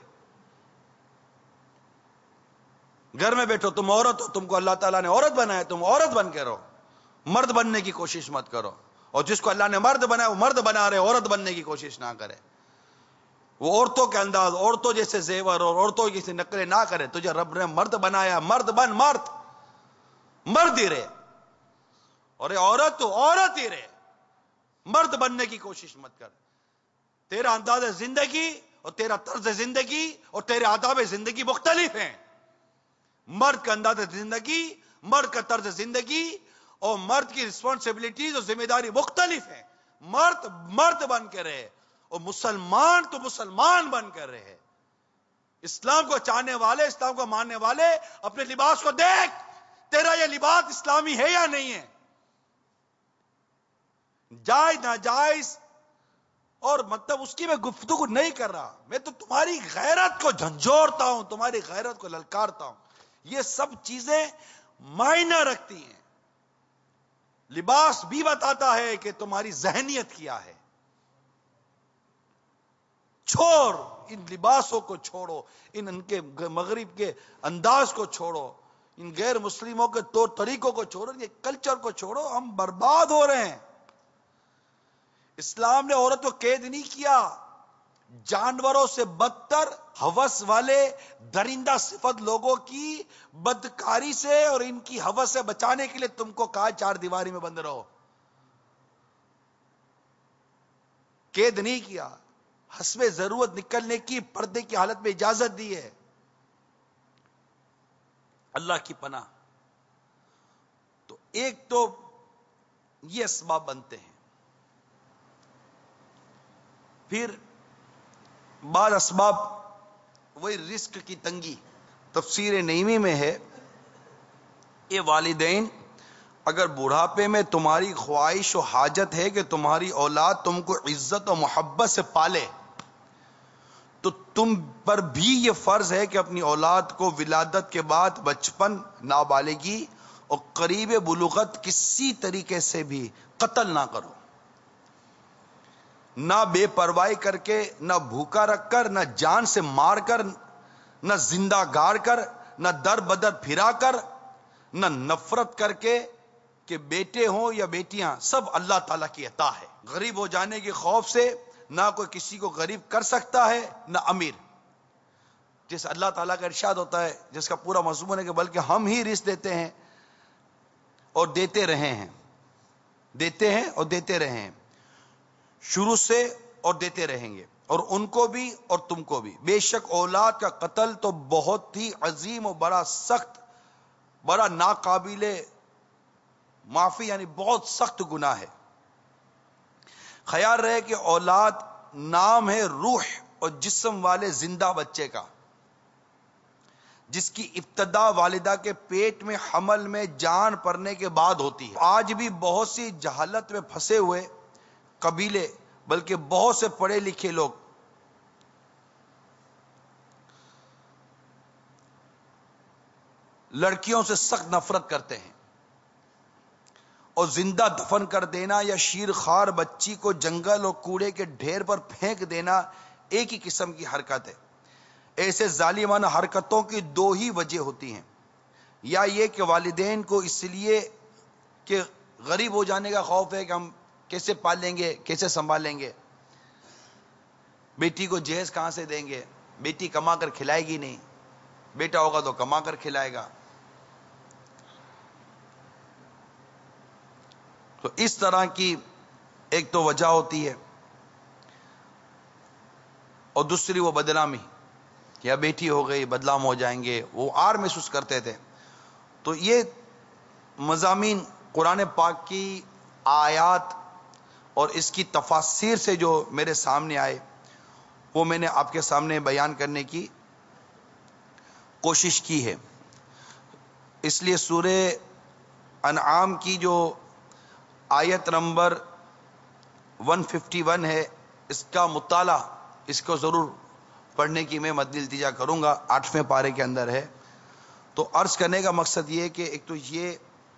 گھر میں بیٹھو، تم عورت ہو، تم کو اللہ تعالیٰ نے عورت بنایا، تم عورت بن کے رہو، مرد بننے کی کوشش مت کرو، اور جس کو اللہ نے مرد بنایا وہ مرد بنا رہے، عورت بننے کی کوشش نہ کرے، وہ عورتوں کے انداز، عورتوں جیسے زیور اور عورتوں جیسے نقلیں نہ کرے۔ تجھے رب نے مرد بنایا، مرد بن، مرد ہی رہے، اور عورت تو عورت ہی رہے، مرد بننے کی کوشش مت کر۔ تیرا انداز زندگی اور تیرا طرز زندگی اور تیرے آداب زندگی مختلف ہیں۔ مرد کا انداز زندگی، مرد کا طرز زندگی اور مرد کی رسپانسبلٹیز اور ذمہ داری مختلف ہیں۔ مرد بن کے رہے، اور مسلمان تو مسلمان بن کر رہے۔ اسلام کو چاہنے والے، اسلام کو ماننے والے اپنے لباس کو دیکھ، تیرا یہ لباس اسلامی ہے یا نہیں ہے؟ جائز ناجائز اور مطلب اس کی میں گفتگو نہیں کر رہا، میں تو تمہاری غیرت کو جھنجھوڑتا ہوں، تمہاری غیرت کو للکارتا ہوں۔ یہ سب چیزیں معنی رکھتی ہیں، لباس بھی بتاتا ہے کہ تمہاری ذہنیت کیا ہے۔ چھوڑ ان لباسوں کو، چھوڑو ان کے مغرب کے انداز کو، چھوڑو ان غیر مسلموں کے طور طریقوں کو، چھوڑو یہ کلچر کو، چھوڑو، ہم برباد ہو رہے ہیں۔ اسلام نے عورت کو قید نہیں کیا، جانوروں سے بدتر ہوس والے درندہ صفت لوگوں کی بدکاری سے اور ان کی ہوس سے بچانے کے لیے تم کو کہا چار دیواری میں بند رہو، قید نہیں کیا، حسب ضرورت نکلنے کی، پردے کی حالت میں اجازت دی ہے۔ اللہ کی پناہ۔ تو ایک تو یہ اسباب بنتے ہیں، پھر بعض اسباب، وہی رزق کی تنگی، تفسیر نعیمی میں ہے، یہ والدین اگر بڑھاپے میں تمہاری خواہش و حاجت ہے کہ تمہاری اولاد تم کو عزت و محبت سے پالے، تو تم پر بھی یہ فرض ہے کہ اپنی اولاد کو ولادت کے بعد بچپن، نابالغی اور قریب بلوغت کسی طریقے سے بھی قتل نہ کرو، نہ بے پرواہی کر کے، نہ بھوکا رکھ کر، نہ جان سے مار کر، نہ زندہ گاڑ کر، نہ در بدر پھرا کر، نہ نفرت کر کے کہ بیٹے ہوں یا بیٹیاں سب اللہ تعالیٰ کی عطا ہے. غریب ہو جانے کے خوف سے نہ کوئی کسی کو غریب کر سکتا ہے نہ امیر. جس اللہ تعالیٰ کا ارشاد ہوتا ہے جس کا پورا مضمون ہے کہ بلکہ ہم ہی رزق دیتے ہیں اور دیتے رہے ہیں, دیتے ہیں اور دیتے رہے ہیں شروع سے اور دیتے رہیں گے, اور ان کو بھی اور تم کو بھی. بے شک اولاد کا قتل تو بہت ہی عظیم اور بڑا سخت, بڑا ناقابل معافی یعنی بہت سخت گناہ ہے. خیال رہے کہ اولاد نام ہے روح اور جسم والے زندہ بچے کا, جس کی ابتدا والدہ کے پیٹ میں حمل میں جان پڑنے کے بعد ہوتی ہے. آج بھی بہت سی جہالت میں پھنسے ہوئے قبیلے بلکہ بہت سے پڑھے لکھے لوگ لڑکیوں سے سخت نفرت کرتے ہیں, اور زندہ دفن کر دینا یا شیر خوار بچی کو جنگل اور کوڑے کے ڈھیر پر پھینک دینا ایک ہی قسم کی حرکت ہے. ایسے ظالمانہ حرکتوں کی دو ہی وجہ ہوتی ہیں, یا یہ کہ والدین کو اس لیے کہ غریب ہو جانے کا خوف ہے کہ ہم کیسے پالیں گے, کیسے سنبھالیں گے, بیٹی کو جہیز کہاں سے دیں گے, بیٹی کما کر کھلائے گی نہیں, بیٹا ہوگا تو کما کر کھلائے گا. تو اس طرح کی ایک تو وجہ ہوتی ہے, اور دوسری وہ بدنامی, یا بیٹی ہو گئی بدنام ہو جائیں گے, وہ آر محسوس کرتے تھے. تو یہ مضامین قرآن پاک کی آیات اور اس کی تفاسیر سے جو میرے سامنے آئے وہ میں نے آپ کے سامنے بیان کرنے کی کوشش کی ہے. اس لیے سورہ انعام کی جو آیت نمبر 151 ہے اس کا مطالعہ, اس کو ضرور پڑھنے کی میں مد التجا کروں گا, 8ویں پارے کے اندر ہے. تو عرض کرنے کا مقصد یہ کہ ایک تو یہ,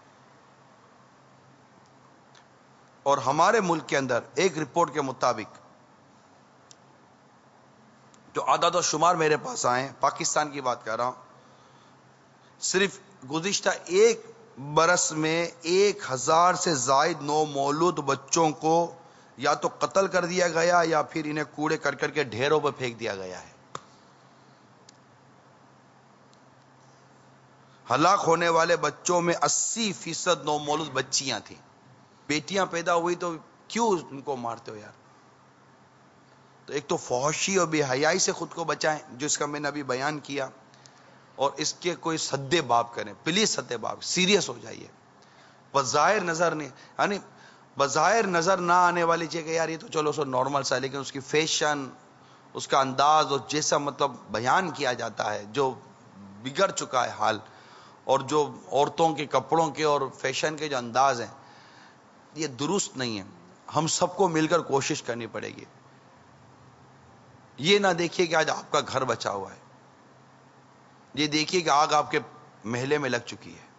اور ہمارے ملک کے اندر ایک رپورٹ کے مطابق جو اعداد و شمار میرے پاس آئے ہیں, پاکستان کی بات کر رہا ہوں, صرف گزشتہ ایک برس میں 1000 سے زائد نومولود بچوں کو یا تو قتل کر دیا گیا یا پھر انہیں کوڑے کر کر کے ڈھیروں پہ پھینک دیا گیا ہے. ہلاک ہونے والے بچوں میں 80% نومولود بچیاں تھیں. بیٹیاں پیدا ہوئی تو کیوں ان کو مارتے ہو یار؟ تو ایک تو فحشی اور بے حیائی سے خود کو بچائیں, جو اس کا میں نے ابھی بیان کیا, اور اس کے کوئی سد باب کریں, پلیز سد باب, سیریس ہو جائیے. بظاہر نظر نہیں, یعنی بظاہر نظر نہ آنے والی چیز کہ یار یہ تو چلو سو نارمل سا ہے, لیکن اس کی فیشن, اس کا انداز, اور جیسا مطلب بیان کیا جاتا ہے جو بگڑ چکا ہے حال, اور جو عورتوں کے کپڑوں کے اور فیشن کے جو انداز ہیں یہ درست نہیں ہے. ہم سب کو مل کر کوشش کرنی پڑے گی. یہ نہ دیکھیے کہ آج آپ کا گھر بچا ہوا ہے, یہ دیکھیے کہ آگ آپ کے محلے میں لگ چکی ہے.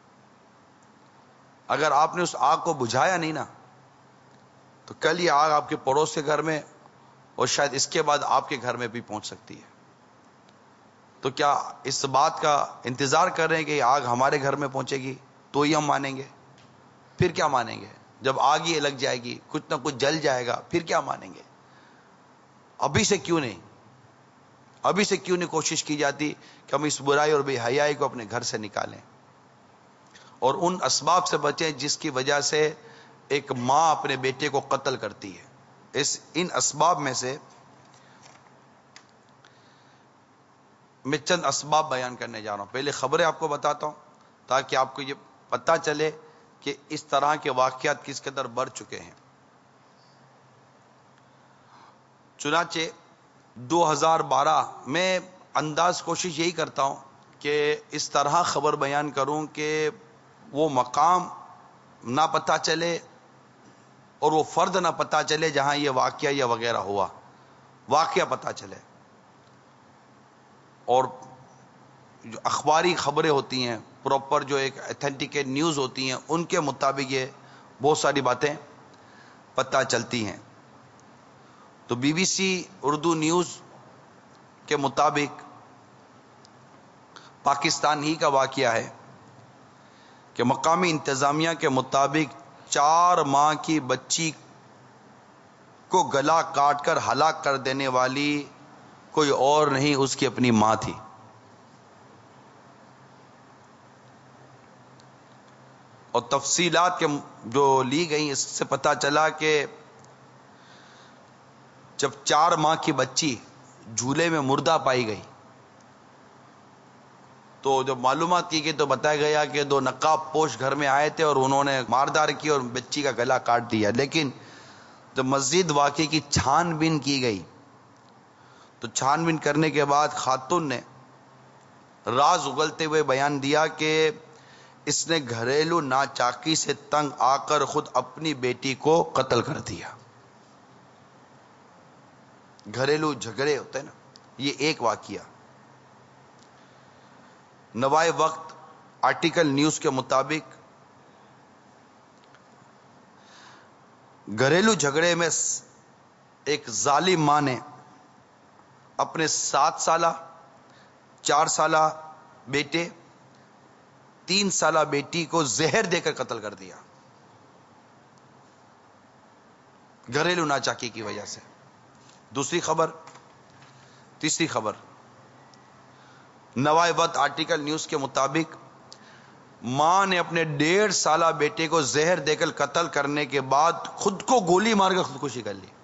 اگر آپ نے اس آگ کو بجھایا نہیں نا تو کل یہ آگ آپ کے پڑوس کے گھر میں اور شاید اس کے بعد آپ کے گھر میں بھی پہنچ سکتی ہے. تو کیا اس بات کا انتظار کر رہے ہیں کہ یہ آگ ہمارے گھر میں پہنچے گی تو ہی ہم مانیں گے؟ پھر کیا مانیں گے؟ جب آگ ہی لگ جائے گی, کچھ نہ کچھ جل جائے گا, پھر کیا مانیں گے؟ ابھی سے کیوں نہیں کوشش کی جاتی کہ ہم اس برائی اور بے حیائی کو اپنے گھر سے نکالیں اور ان اسباب سے بچیں جس کی وجہ سے ایک ماں اپنے بیٹے کو قتل کرتی ہے. ان اسباب میں سے میں چند اسباب بیان کرنے جا رہا ہوں. پہلے خبریں آپ کو بتاتا ہوں تاکہ آپ کو یہ پتہ چلے کہ اس طرح کے واقعات کس قدر بڑھ چکے ہیں. چنانچہ 2012 میں انداز کوشش یہی کرتا ہوں کہ اس طرح خبر بیان کروں کہ وہ مقام نہ پتہ چلے اور وہ فرد نہ پتہ چلے جہاں یہ واقعہ یا وغیرہ ہوا, واقعہ پتہ چلے. اور جو اخباری خبریں ہوتی ہیں, پراپر جو ایک ایتھینٹیکیٹ نیوز ہوتی ہیں, ان کے مطابق یہ بہت ساری باتیں پتہ چلتی ہیں. تو B B C Urdu news کے مطابق پاکستان ہی کا واقعہ ہے. کہ مقامی انتظامیہ کے مطابق 4 ماہ کی بچی کو گلا کاٹ کر ہلاک کر دینے والی کوئی اور نہیں، اس کی اپنی ماں تھی۔ اور تفصیلات کے جو لی گئی اس سے پتہ چلا کہ جب 4 ماہ کی بچی جھولے میں مردہ پائی گئی تو جب معلومات کی گئی تو بتایا گیا کہ 2 نقاب پوش گھر میں آئے تھے اور انہوں نے ماردار کی اور بچی کا گلا کاٹ دیا۔ لیکن جب مزید واقعے کی چھان بین کی گئی تو چھان بین کرنے کے بعد خاتون نے راز اگلتے ہوئے بیان دیا کہ اس نے گھریلو ناچاکی سے تنگ آ کر خود اپنی بیٹی کو قتل کر دیا۔ گھریلو جھگڑے ہوتے ہیں نا، یہ ایک واقعہ۔ نوائے وقت آرٹیکل نیوز کے مطابق گھریلو جھگڑے میں ایک ظالم ماں نے اپنے 7 سالہ 4 سالہ بیٹے 3 سالہ بیٹی کو زہر دے کر قتل کر دیا، گھریلو ناچاکی کی وجہ سے۔ تیسری خبر نوائے وقت آرٹیکل نیوز کے مطابق ماں نے اپنے 1.5 سالہ بیٹے کو زہر دے کر قتل کرنے کے بعد خود کو گولی مار کر خودکشی کر لی۔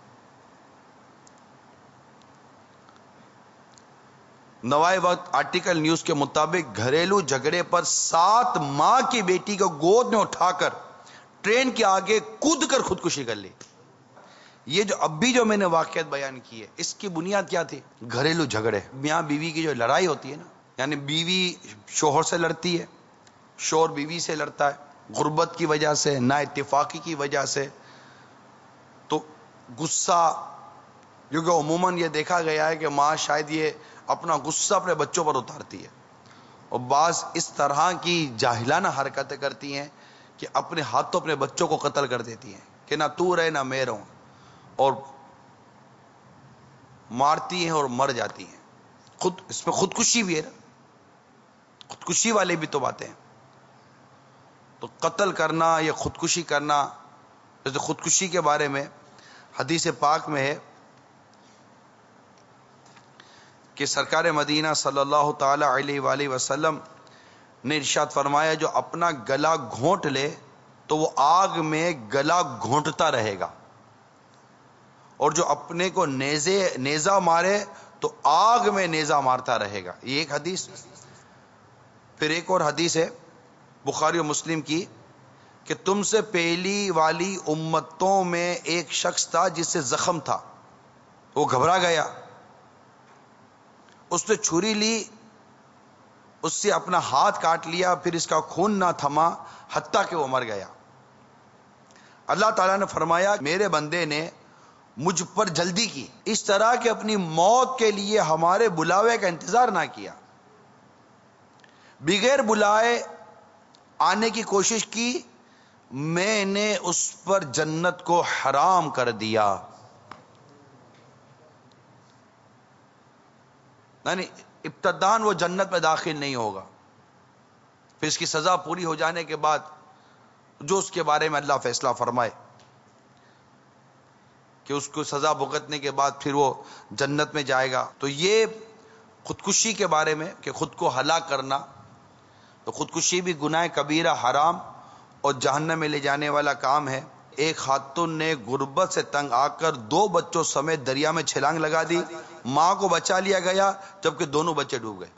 نوائے وقت آرٹیکل نیوز کے مطابق گھریلو جھگڑے پر 7 ماہ کی بیٹی کو گود میں اٹھا کر ٹرین کے آگے کود کر خودکشی کر لی۔ یہ جو اب بھی جو میں نے واقعات بیان کی ہے اس کی بنیاد کیا تھی؟ گھریلو جھگڑے، میاں بیوی کی جو لڑائی ہوتی ہے نا، یعنی بیوی شوہر سے لڑتی ہے، شوہر بیوی سے لڑتا ہے، غربت کی وجہ سے، نا اتفاقی کی وجہ سے، تو غصہ، کیونکہ عموماً یہ دیکھا گیا ہے کہ ماں شاید یہ اپنا غصہ اپنے بچوں پر اتارتی ہے، اور بعض اس طرح کی جاہلانہ حرکتیں کرتی ہیں کہ اپنے ہاتھوں اپنے بچوں کو قتل کر دیتی ہیں کہ نہ تو رہے نہ میں رہوں، اور مارتی ہیں اور مر جاتی ہیں۔ اس میں خودکشی بھی ہے نا، خودکشی والے بھی تو باتیں ہیں۔ تو قتل کرنا یا خودکشی کرنا، جیسے خودکشی کے بارے میں حدیث پاک میں ہے کہ سرکار مدینہ صلی اللہ تعالی علیہ وآلہ وسلم نے ارشاد فرمایا جو اپنا گلا گھونٹ لے تو وہ آگ میں گلا گھونٹتا رہے گا، اور جو اپنے کو نیزہ مارے تو آگ میں نیزہ مارتا رہے گا۔ یہ ایک حدیث۔ پھر ایک اور حدیث ہے بخاری و مسلم کی کہ تم سے پہلی والی امتوں میں ایک شخص تھا جس سے زخم تھا، وہ گھبرا گیا، اس نے چھری لی، اس سے اپنا ہاتھ کاٹ لیا، پھر اس کا خون نہ تھما حتیٰ کہ وہ مر گیا۔ اللہ تعالیٰ نے فرمایا میرے بندے نے مجھ پر جلدی کی، اس طرح کہ اپنی موت کے لیے ہمارے بلاوے کا انتظار نہ کیا، بغیر بلائے آنے کی کوشش کی، میں نے اس پر جنت کو حرام کر دیا۔ یعنی ابتداً وہ جنت میں داخل نہیں ہوگا، پھر اس کی سزا پوری ہو جانے کے بعد جو اس کے بارے میں اللہ فیصلہ فرمائے کہ اس کو سزا بھگتنے کے بعد پھر وہ جنت میں جائے گا۔ تو یہ خودکشی کے بارے میں کہ خود کو ہلاک کرنا، تو خودکشی بھی گناہ کبیرہ، حرام اور جہنم میں لے جانے والا کام ہے۔ ایک خاتون نے غربت سے تنگ آ کر 2 بچوں سمیت دریا میں چھلانگ لگا دی، ماں کو بچا لیا گیا جبکہ دونوں بچے ڈوب گئے۔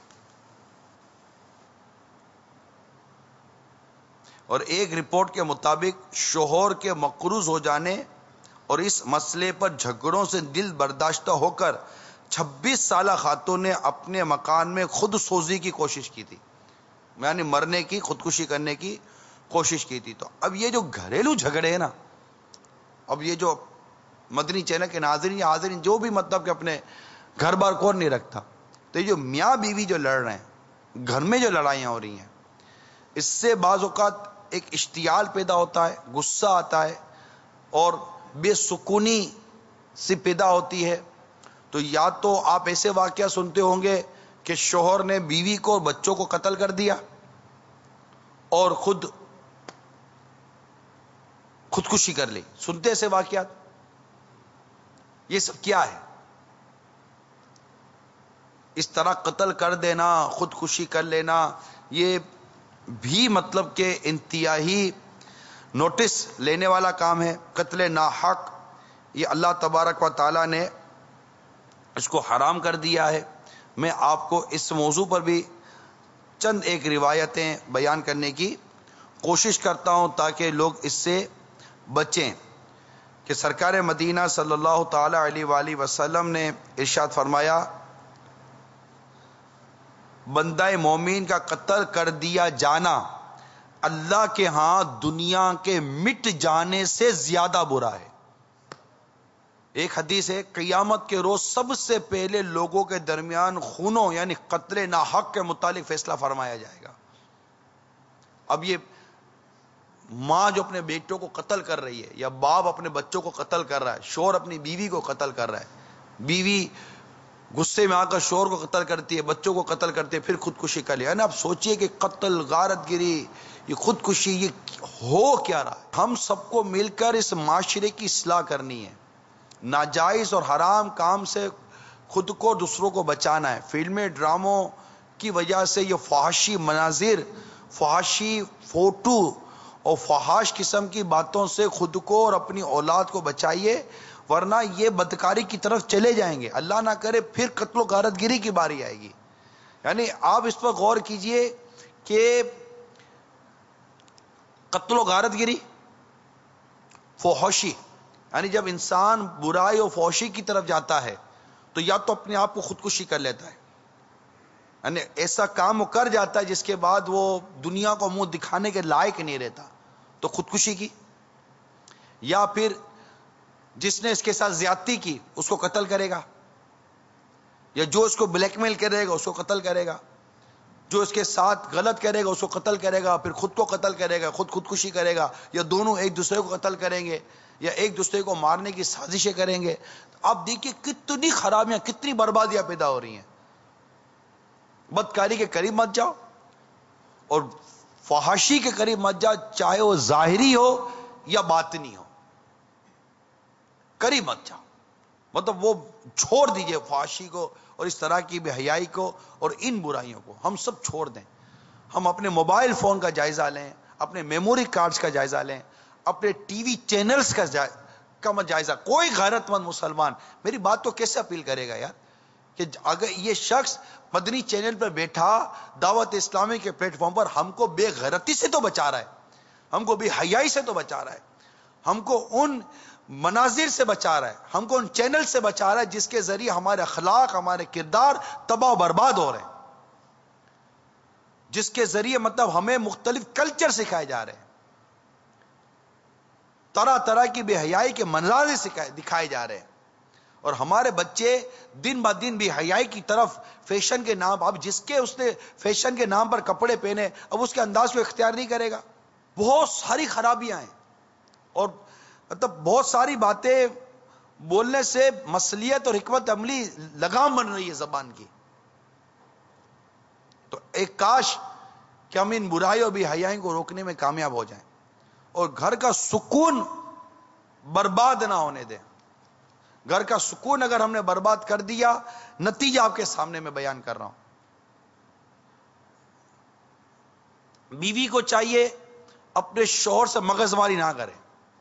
اور ایک رپورٹ کے مطابق شوہر کے مقروض ہو جانے اور اس مسئلے پر جھگڑوں سے دل برداشتہ ہو کر 26 سالہ خاتون نے اپنے مکان میں خود سوزی کی کوشش کی تھی، یعنی مرنے کی، خودکشی کرنے کی کوشش کی تھی۔ تو اب یہ جو گھریلو جھگڑے ہیں نا، اب یہ جو مدنی چینل کے ناظرین جو بھی مطلب کہ اپنے گھر بار کون نہیں رکھتا، تو یہ جو میاں بیوی جو لڑ رہے ہیں، گھر میں جو لڑائیاں ہو رہی ہیں، اس سے بعض اوقات ایک اشتعال پیدا ہوتا ہے، غصہ آتا ہے اور بے سکونی سی پیدا ہوتی ہے۔ تو یا تو آپ ایسے واقعہ سنتے ہوں گے کہ شوہر نے بیوی کو اور بچوں کو قتل کر دیا، اور خودکشی کر لی. سنتے ایسے واقعات؟ یہ سب کیا ہے؟ اس طرح قتل کر دینا، خودکشی کر لینا، یہ بھی مطلب کہ انتہائی نوٹس لینے والا کام ہے. قتل ناحق یہ اللہ تبارک و تعالی نے اس کو حرام کر دیا ہے. میں آپ کو اس موضوع پر بھی چند ایک روایتیں بیان کرنے کی کوشش کرتا ہوں تاکہ لوگ اس سے بچیں. کہ سرکار مدینہ صلی اللہ تعالی علیہ وآلہ وسلم نے ارشاد فرمایا، بندہ مومن کا قتل کر دیا جانا اللہ کے ہاں دنیا کے مٹ جانے سے زیادہ برا ہے. ایک حدیث ہے، قیامت کے روز سب سے پہلے لوگوں کے درمیان خونوں یعنی قتل ناحق کے متعلق فیصلہ فرمایا جائے گا. اب یہ ماں جو اپنے بیٹوں کو قتل کر رہی ہے، یا باپ اپنے بچوں کو قتل کر رہا ہے، شوہر اپنی بیوی کو قتل کر رہا ہے، بیوی غصے میں آ کر شوہر کو قتل کرتی ہے، بچوں کو قتل کرتی ہے، پھر خودکشی کر لیا. اب سوچئے کہ قتل، غارت گری، یہ خودکشی، یہ ہو کیا رہا ہے؟ ہم سب کو مل کر اس معاشرے کی اصلاح کرنی ہے. ناجائز اور حرام کام سے خود کو دوسروں کو بچانا ہے. فلمیں، ڈراموں کی وجہ سے یہ فحاشی مناظر، فحاشی فوٹو اور فحاش قسم کی باتوں سے خود کو اور اپنی اولاد کو بچائیے، ورنہ یہ بدکاری کی طرف چلے جائیں گے. اللہ نہ کرے پھر قتل و غارت گری کی باری آئے گی. یعنی آپ اس پر غور کیجئے کہ قتل و غارت گری، فحاشی، یعنی جب انسان برائی اور فحاشی کی طرف جاتا ہے تو یا تو اپنے آپ کو خودکشی کر لیتا ہے، یعنی ایسا کام وہ کر جاتا ہے جس کے بعد وہ دنیا کو منہ دکھانے کے لائق نہیں رہتا تو خودکشی کی، یا پھر جس نے اس کے ساتھ زیادتی کی اس کو قتل کرے گا، یا جو اس کو بلیک میل کرے گا اس کو قتل کرے گا، جو اس کے ساتھ غلط کرے گا اس کو قتل کرے گا، پھر خود کو قتل کرے گا، خودکشی کرے گا، یا دونوں ایک دوسرے کو قتل کریں گے، یا ایک دوسرے کو مارنے کی سازشیں کریں گے. آپ دیکھیے کتنی خرابیاں، کتنی بربادیاں پیدا ہو رہی ہیں. بدکاری کے قریب مت جاؤ اور فحاشی کے قریب مت جاؤ، چاہے وہ ظاہری ہو یا باطنی ہو، قریب مت جاؤ. مطلب وہ چھوڑ دیجئے فحاشی کو اور اس طرح کی بے حیائی کو اور ان برائیوں کو ہم سب چھوڑ دیں. ہم اپنے موبائل فون کا جائزہ لیں، اپنے میموری کارڈز کا جائزہ لیں، اپنے ٹی وی چینلز کا جائزہ. کوئی غیرت مند مسلمان میری بات کو کیسے اپیل کرے گا یار، کہ اگر یہ شخص مدنی چینل پر بیٹھا دعوت اسلامی کے پلیٹ فارم پر ہم کو بے غیرتی سے تو بچا رہا ہے، ہم کو بے حیائی سے تو بچا رہا ہے، ہم کو ان مناظر سے بچا رہا ہے، ہم کو ان چینل سے بچا رہا ہے جس کے ذریعے ہمارے اخلاق، ہمارے کردار تباہ و برباد ہو رہے ہیں، جس کے ذریعے مطلب ہمیں مختلف کلچر سکھائے جا رہے ہیں، طرح طرح کی بے حیائی کے مناظر دکھائے جا رہے ہیں، اور ہمارے بچے دن بہ دن بے حیائی کی طرف فیشن کے نام، اب جس کے اس نے فیشن کے نام پر کپڑے پہنے اب اس کے انداز کو اختیار نہیں کرے گا. بہت ساری خرابیاں ہیں اور مطلب بہت ساری باتیں بولنے سے مصلیت اور حکمت عملی لگام بن رہی ہے زبان کی. تو ایک کاش کہ ہم ان برائی اور بے حیائی کو روکنے میں کامیاب ہو جائیں اور گھر کا سکون برباد نہ ہونے دیں. گھر کا سکون اگر ہم نے برباد کر دیا، نتیجہ آپ کے سامنے میں بیان کر رہا ہوں. بیوی کو چاہیے اپنے شوہر سے مغز ماری نہ کرے.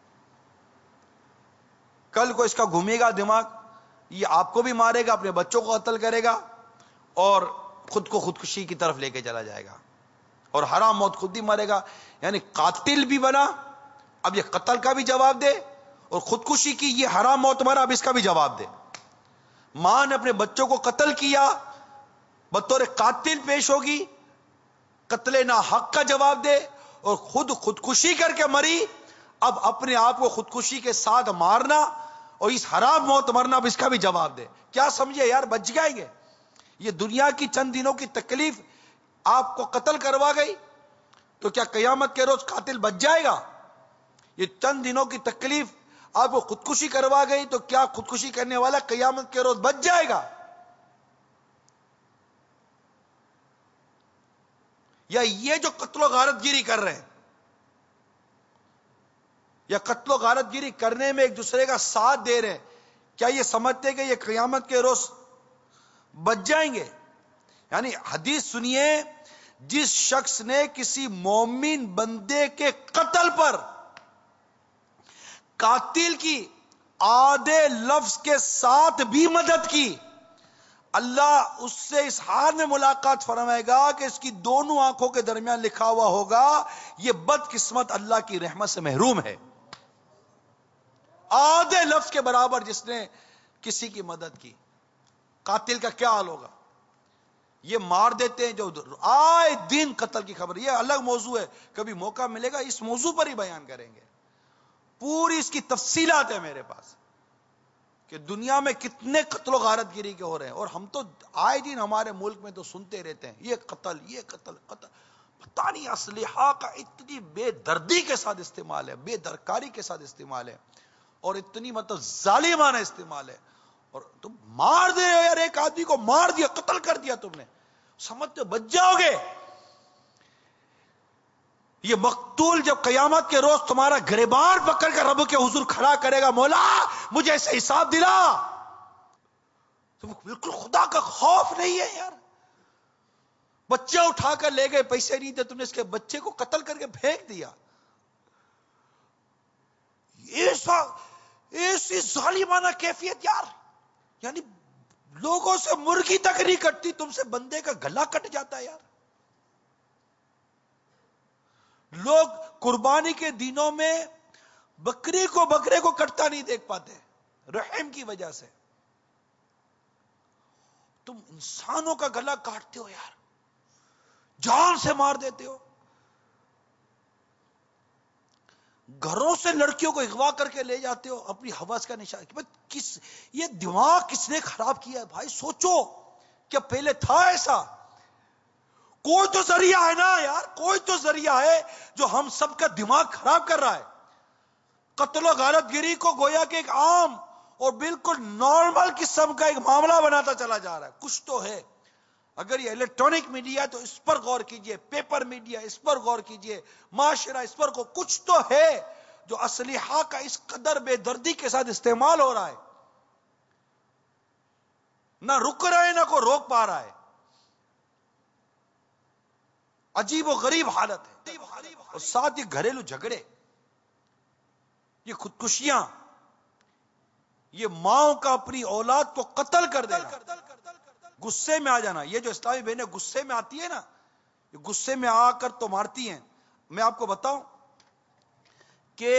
کل کو اس کا گھومے گا دماغ، یہ آپ کو بھی مارے گا، اپنے بچوں کو قتل کرے گا اور خود کو خودکشی کی طرف لے کے چلا جائے گا اور حرام موت خود ہی مرے گا. یعنی قاتل بھی بنا، اب یہ قتل کا بھی جواب دے، اور خودکشی کی یہ حرام موت مرا، اب اس کا بھی جواب دے. ماں نے اپنے بچوں کو قتل کیا، بطور قاتل پیش ہوگی، قتل ناحق کا جواب دے، اور خودکشی کر کے مری، اب اپنے آپ کو خودکشی کے ساتھ مارنا اور اس حرام موت مرنا، اب اس کا بھی جواب دے. کیا سمجھے یار، بچ جائیں گے؟ یہ دنیا کی چند دنوں کی تکلیف آپ کو قتل کروا گئی تو کیا قیامت کے روز قاتل بچ جائے گا؟ یہ چند دنوں کی تکلیف آپ کو خودکشی کروا گئی تو کیا خودکشی کرنے والا قیامت کے روز بچ جائے گا؟ یا یہ جو قتل و غارت گیری کر رہے ہیں، یا قتل و غارت گیری کرنے میں ایک دوسرے کا ساتھ دے رہے ہیں، کیا یہ سمجھتے کہ یہ قیامت کے روز بچ جائیں گے؟ یعنی حدیث سنیے، جس شخص نے کسی مومن بندے کے قتل پر قاتل کی آدھے لفظ کے ساتھ بھی مدد کی، اللہ اس سے اس حال میں ملاقات فرمائے گا کہ اس کی دونوں آنکھوں کے درمیان لکھا ہوا ہوگا یہ بدقسمت اللہ کی رحمت سے محروم ہے۔ آدھے لفظ کے برابر جس نے کسی کی مدد کی، قاتل کا کیا حال ہوگا؟ یہ مار دیتے ہیں جو آئے دن قتل کی خبر، یہ الگ موضوع ہے، کبھی موقع ملے گا اس موضوع پر ہی بیان کریں گے، پوری اس کی تفصیلات ہے میرے پاس کہ دنیا میں کتنے قتل و غارت گیری کے ہو رہے ہیں، اور ہم تو آئے دن ہمارے ملک میں تو سنتے رہتے ہیں یہ قتل قتل، پتہ نہیں اسلحہ کا اتنی بے دردی کے ساتھ استعمال ہے، بے درکاری کے ساتھ استعمال ہے، اور اتنی مطلب ظالمانہ استعمال ہے، اور تم مار دے ہو یار، ایک آدمی کو مار دیا، قتل کر دیا تم نے، سمجھتے بچ جاؤ گے؟ یہ مقتول جب قیامت کے روز تمہارا گریبان پکڑ کر رب کے حضور کھڑا کرے گا، مولا مجھے ایسے حساب دلا، تم بالکل خدا کا خوف نہیں ہے یار؟ بچہ اٹھا کر لے گئے، پیسے نہیں تھے، تم نے اس کے بچے کو قتل کر کے پھینک دیا، ایسی ظالمانہ کیفیت یار، یعنی لوگوں سے مرغی تک نہیں کٹتی، تم سے بندے کا گلا کٹ جاتا ہے یار۔ لوگ قربانی کے دنوں میں بکرے کو کٹتا نہیں دیکھ پاتے رحم کی وجہ سے، تم انسانوں کا گلا کاٹتے ہو یار، جان سے مار دیتے ہو، گھروں سے لڑکیوں کو اغوا کر کے لے جاتے ہو اپنی ہوس کا نشان۔ یہ دماغ کس نے خراب کیا ہے بھائی؟ سوچو، کیا پہلے تھا ایسا؟ کوئی تو ذریعہ ہے نا یار، کوئی تو ذریعہ ہے جو ہم سب کا دماغ خراب کر رہا ہے۔ قتل و غارت گیری کو گویا کہ ایک عام اور بالکل نارمل قسم کا ایک معاملہ بناتا چلا جا رہا ہے۔ کچھ تو ہے، اگر یہ الیکٹرانک میڈیا تو اس پر غور کیجئے، پیپر میڈیا اس پر غور کیجئے، معاشرہ اس پر کچھ تو ہے جو اسلحہ کا اس قدر بے دردی کے ساتھ استعمال ہو رہا ہے، نہ رک رہا ہے نہ کوئی روک پا رہا ہے، عجیب و غریب حالت ہے۔ اور ساتھ یہ گھریلو جھگڑے، یہ خودکشیاں، یہ ماں کا اپنی اولاد کو قتل کر دینا، غصے میں آ جانا، یہ جو اسلامی بہنیں غصے میں آتی ہے نا، یہ غصے میں آ کر تو مارتی ہیں۔ میں آپ کو بتاؤں کہ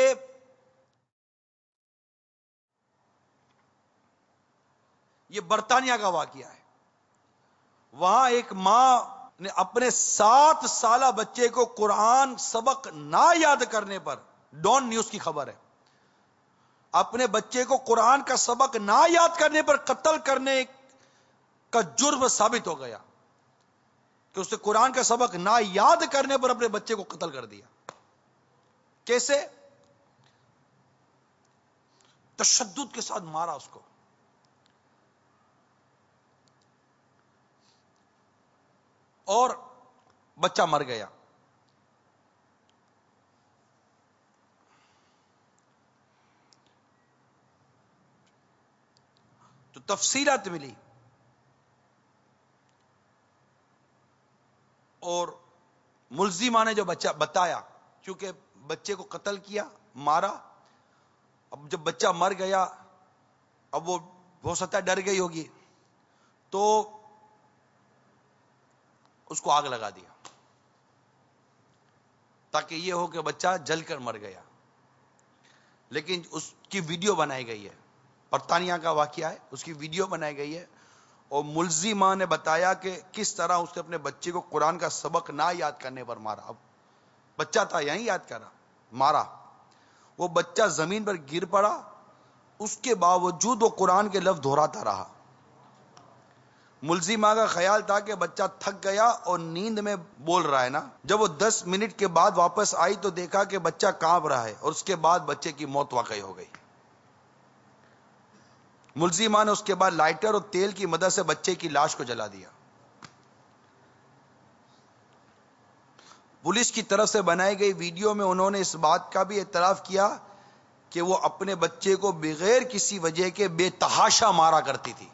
یہ برطانیہ کا واقعہ ہے، وہاں ایک ماں نے اپنے 7 سالہ بچے کو قرآن سبق نہ یاد کرنے پر، ڈون نیوز کی خبر ہے، اپنے بچے کو قرآن کا سبق نہ یاد کرنے پر قتل کرنے کا جرم ثابت ہو گیا کہ اس نے قرآن کا سبق نہ یاد کرنے پر اپنے بچے کو قتل کر دیا۔ کیسے؟ تشدد کے ساتھ مارا اس کو، اور بچہ مر گیا۔ تو تفصیلات ملی، اور ملزمہ نے جو بچہ بتایا، کیونکہ بچے کو قتل کیا، مارا، اب جب بچہ مر گیا، اب وہ ہو سکتا ہے ڈر گئی ہوگی، تو اس کو آگ لگا دیا تاکہ یہ ہو کہ بچہ جل کر مر گیا۔ لیکن اس کی ویڈیو بنائی گئی ہے، برطانیہ کا واقعہ ہے، اس کی ویڈیو بنائی گئی ہے، اور ملزمہ نے بتایا کہ کس طرح اس نے اپنے بچے کو قرآن کا سبق نہ یاد کرنے پر مارا۔ اب بچہ تھا یہیں یاد کرا، مارا، وہ بچہ زمین پر گر پڑا، اس کے باوجود وہ قرآن کے لفظ دہراتا رہا۔ ملزمہ کا خیال تھا کہ بچہ تھک گیا اور نیند میں بول رہا ہے نا، جب وہ 10 منٹ کے بعد واپس آئی تو دیکھا کہ بچہ کانپ رہا ہے، اور اس کے بعد بچے کی موت واقع ہو گئی۔ ملزمہ نے اس کے بعد لائٹر اور تیل کی مدد سے بچے کی لاش کو جلا دیا۔ پولیس کی طرف سے بنائی گئی ویڈیو میں انہوں نے اس بات کا بھی اعتراف کیا کہ وہ اپنے بچے کو بغیر کسی وجہ کے بے تحاشا مارا کرتی تھی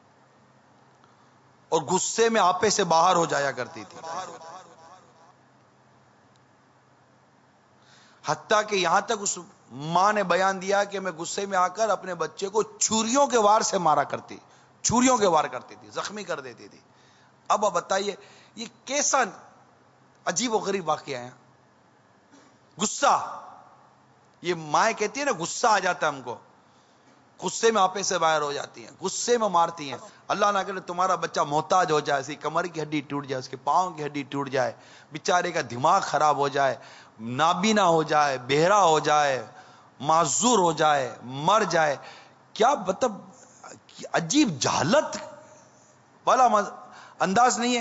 اور غصے میں آپے سے باہر ہو جایا کرتی تھی، حتیٰ کہ یہاں تک اس ماں نے بیان دیا کہ میں غصے میں آ کر اپنے بچے کو چھریوں کے وار سے مارا کرتی، چھریوں کے وار کرتی تھی، زخمی کر دیتی تھی۔ اب بتائیے یہ کیسا عجیب و غریب واقعہ ہے۔ غصہ، یہ مائیں کہتی ہے نا غصہ آ جاتا ہے ہم کو، غصے میں آپے سے باہر ہو جاتی ہیں، غصے میں مارتی ہیں۔ اللہ نہ کرے تمہارا بچہ محتاج ہو جائے، اس کی کمر کی ہڈی ٹوٹ جائے، اس کے پاؤں کی ہڈی ٹوٹ جائے، بیچارے کا دماغ خراب ہو جائے، نابینا ہو جائے، بہرا ہو جائے، معذور ہو جائے، مر جائے، کیا مطلب عجیب جہالت والا انداز نہیں ہے۔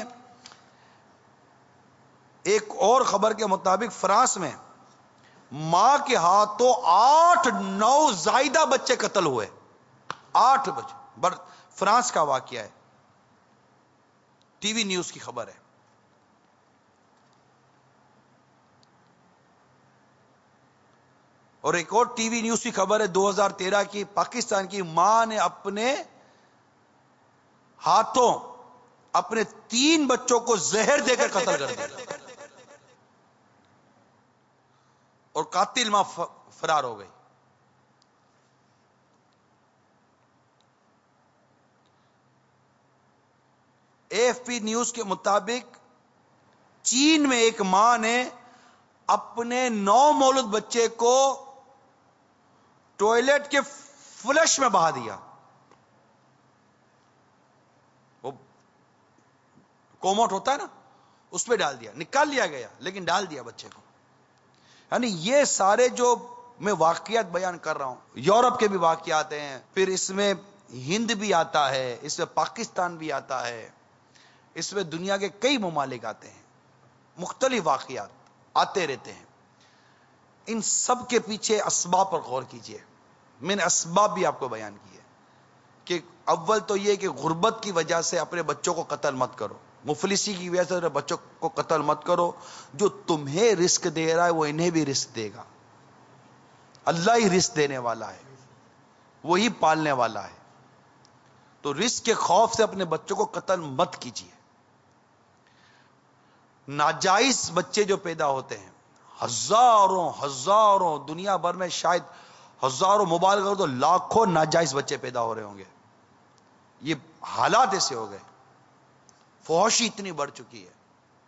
ایک اور خبر کے مطابق فرانس میں ماں کے ہاتھوں 8-9 زائدہ بچے قتل ہوئے، 8 بچے، فرانس کا واقعہ ہے، ٹی وی نیوز کی خبر ہے۔ اور ایک اور ٹی وی نیوز کی خبر ہے 2013 کی، پاکستان کی ماں نے اپنے ہاتھوں اپنے 3 بچوں کو زہر دے کر قتل کر دیا اور قاتل ماں فرار ہو گئی۔ AFP نیوز کے مطابق چین میں ایک ماں نے اپنے 9 مولود بچے کو ٹوائلٹ کے فلش میں بہا دیا، وہ کوموٹ ہوتا ہے نا اس پہ ڈال دیا، نکال لیا گیا لیکن ڈال دیا بچے کو۔ یعنی یہ سارے جو میں واقعات بیان کر رہا ہوں، یورپ کے بھی واقعات ہیں، پھر اس میں ہند بھی آتا ہے، اس میں پاکستان بھی آتا ہے، اس میں دنیا کے کئی ممالک آتے ہیں، مختلف واقعات آتے رہتے ہیں۔ ان سب کے پیچھے اسباب پر غور کیجئے، میں نے اسباب بھی آپ کو بیان کیے کہ اول تو یہ کہ غربت کی وجہ سے اپنے بچوں کو قتل مت کرو، مفلسی کی وجہ سے اپنے بچوں کو قتل مت کرو، جو تمہیں رزق دے رہا ہے وہ انہیں بھی رزق دے گا، اللہ ہی رزق دینے والا ہے، وہی پالنے والا ہے، تو رزق کے خوف سے اپنے بچوں کو قتل مت کیجیے۔ ناجائز بچے جو پیدا ہوتے ہیں، ہزاروں دنیا بھر میں شاید ہزاروں، موبائل کرو تو لاکھوں ناجائز بچے پیدا ہو رہے ہوں گے۔ یہ حالات ایسے ہو گئے، فحاشی اتنی بڑھ چکی ہے،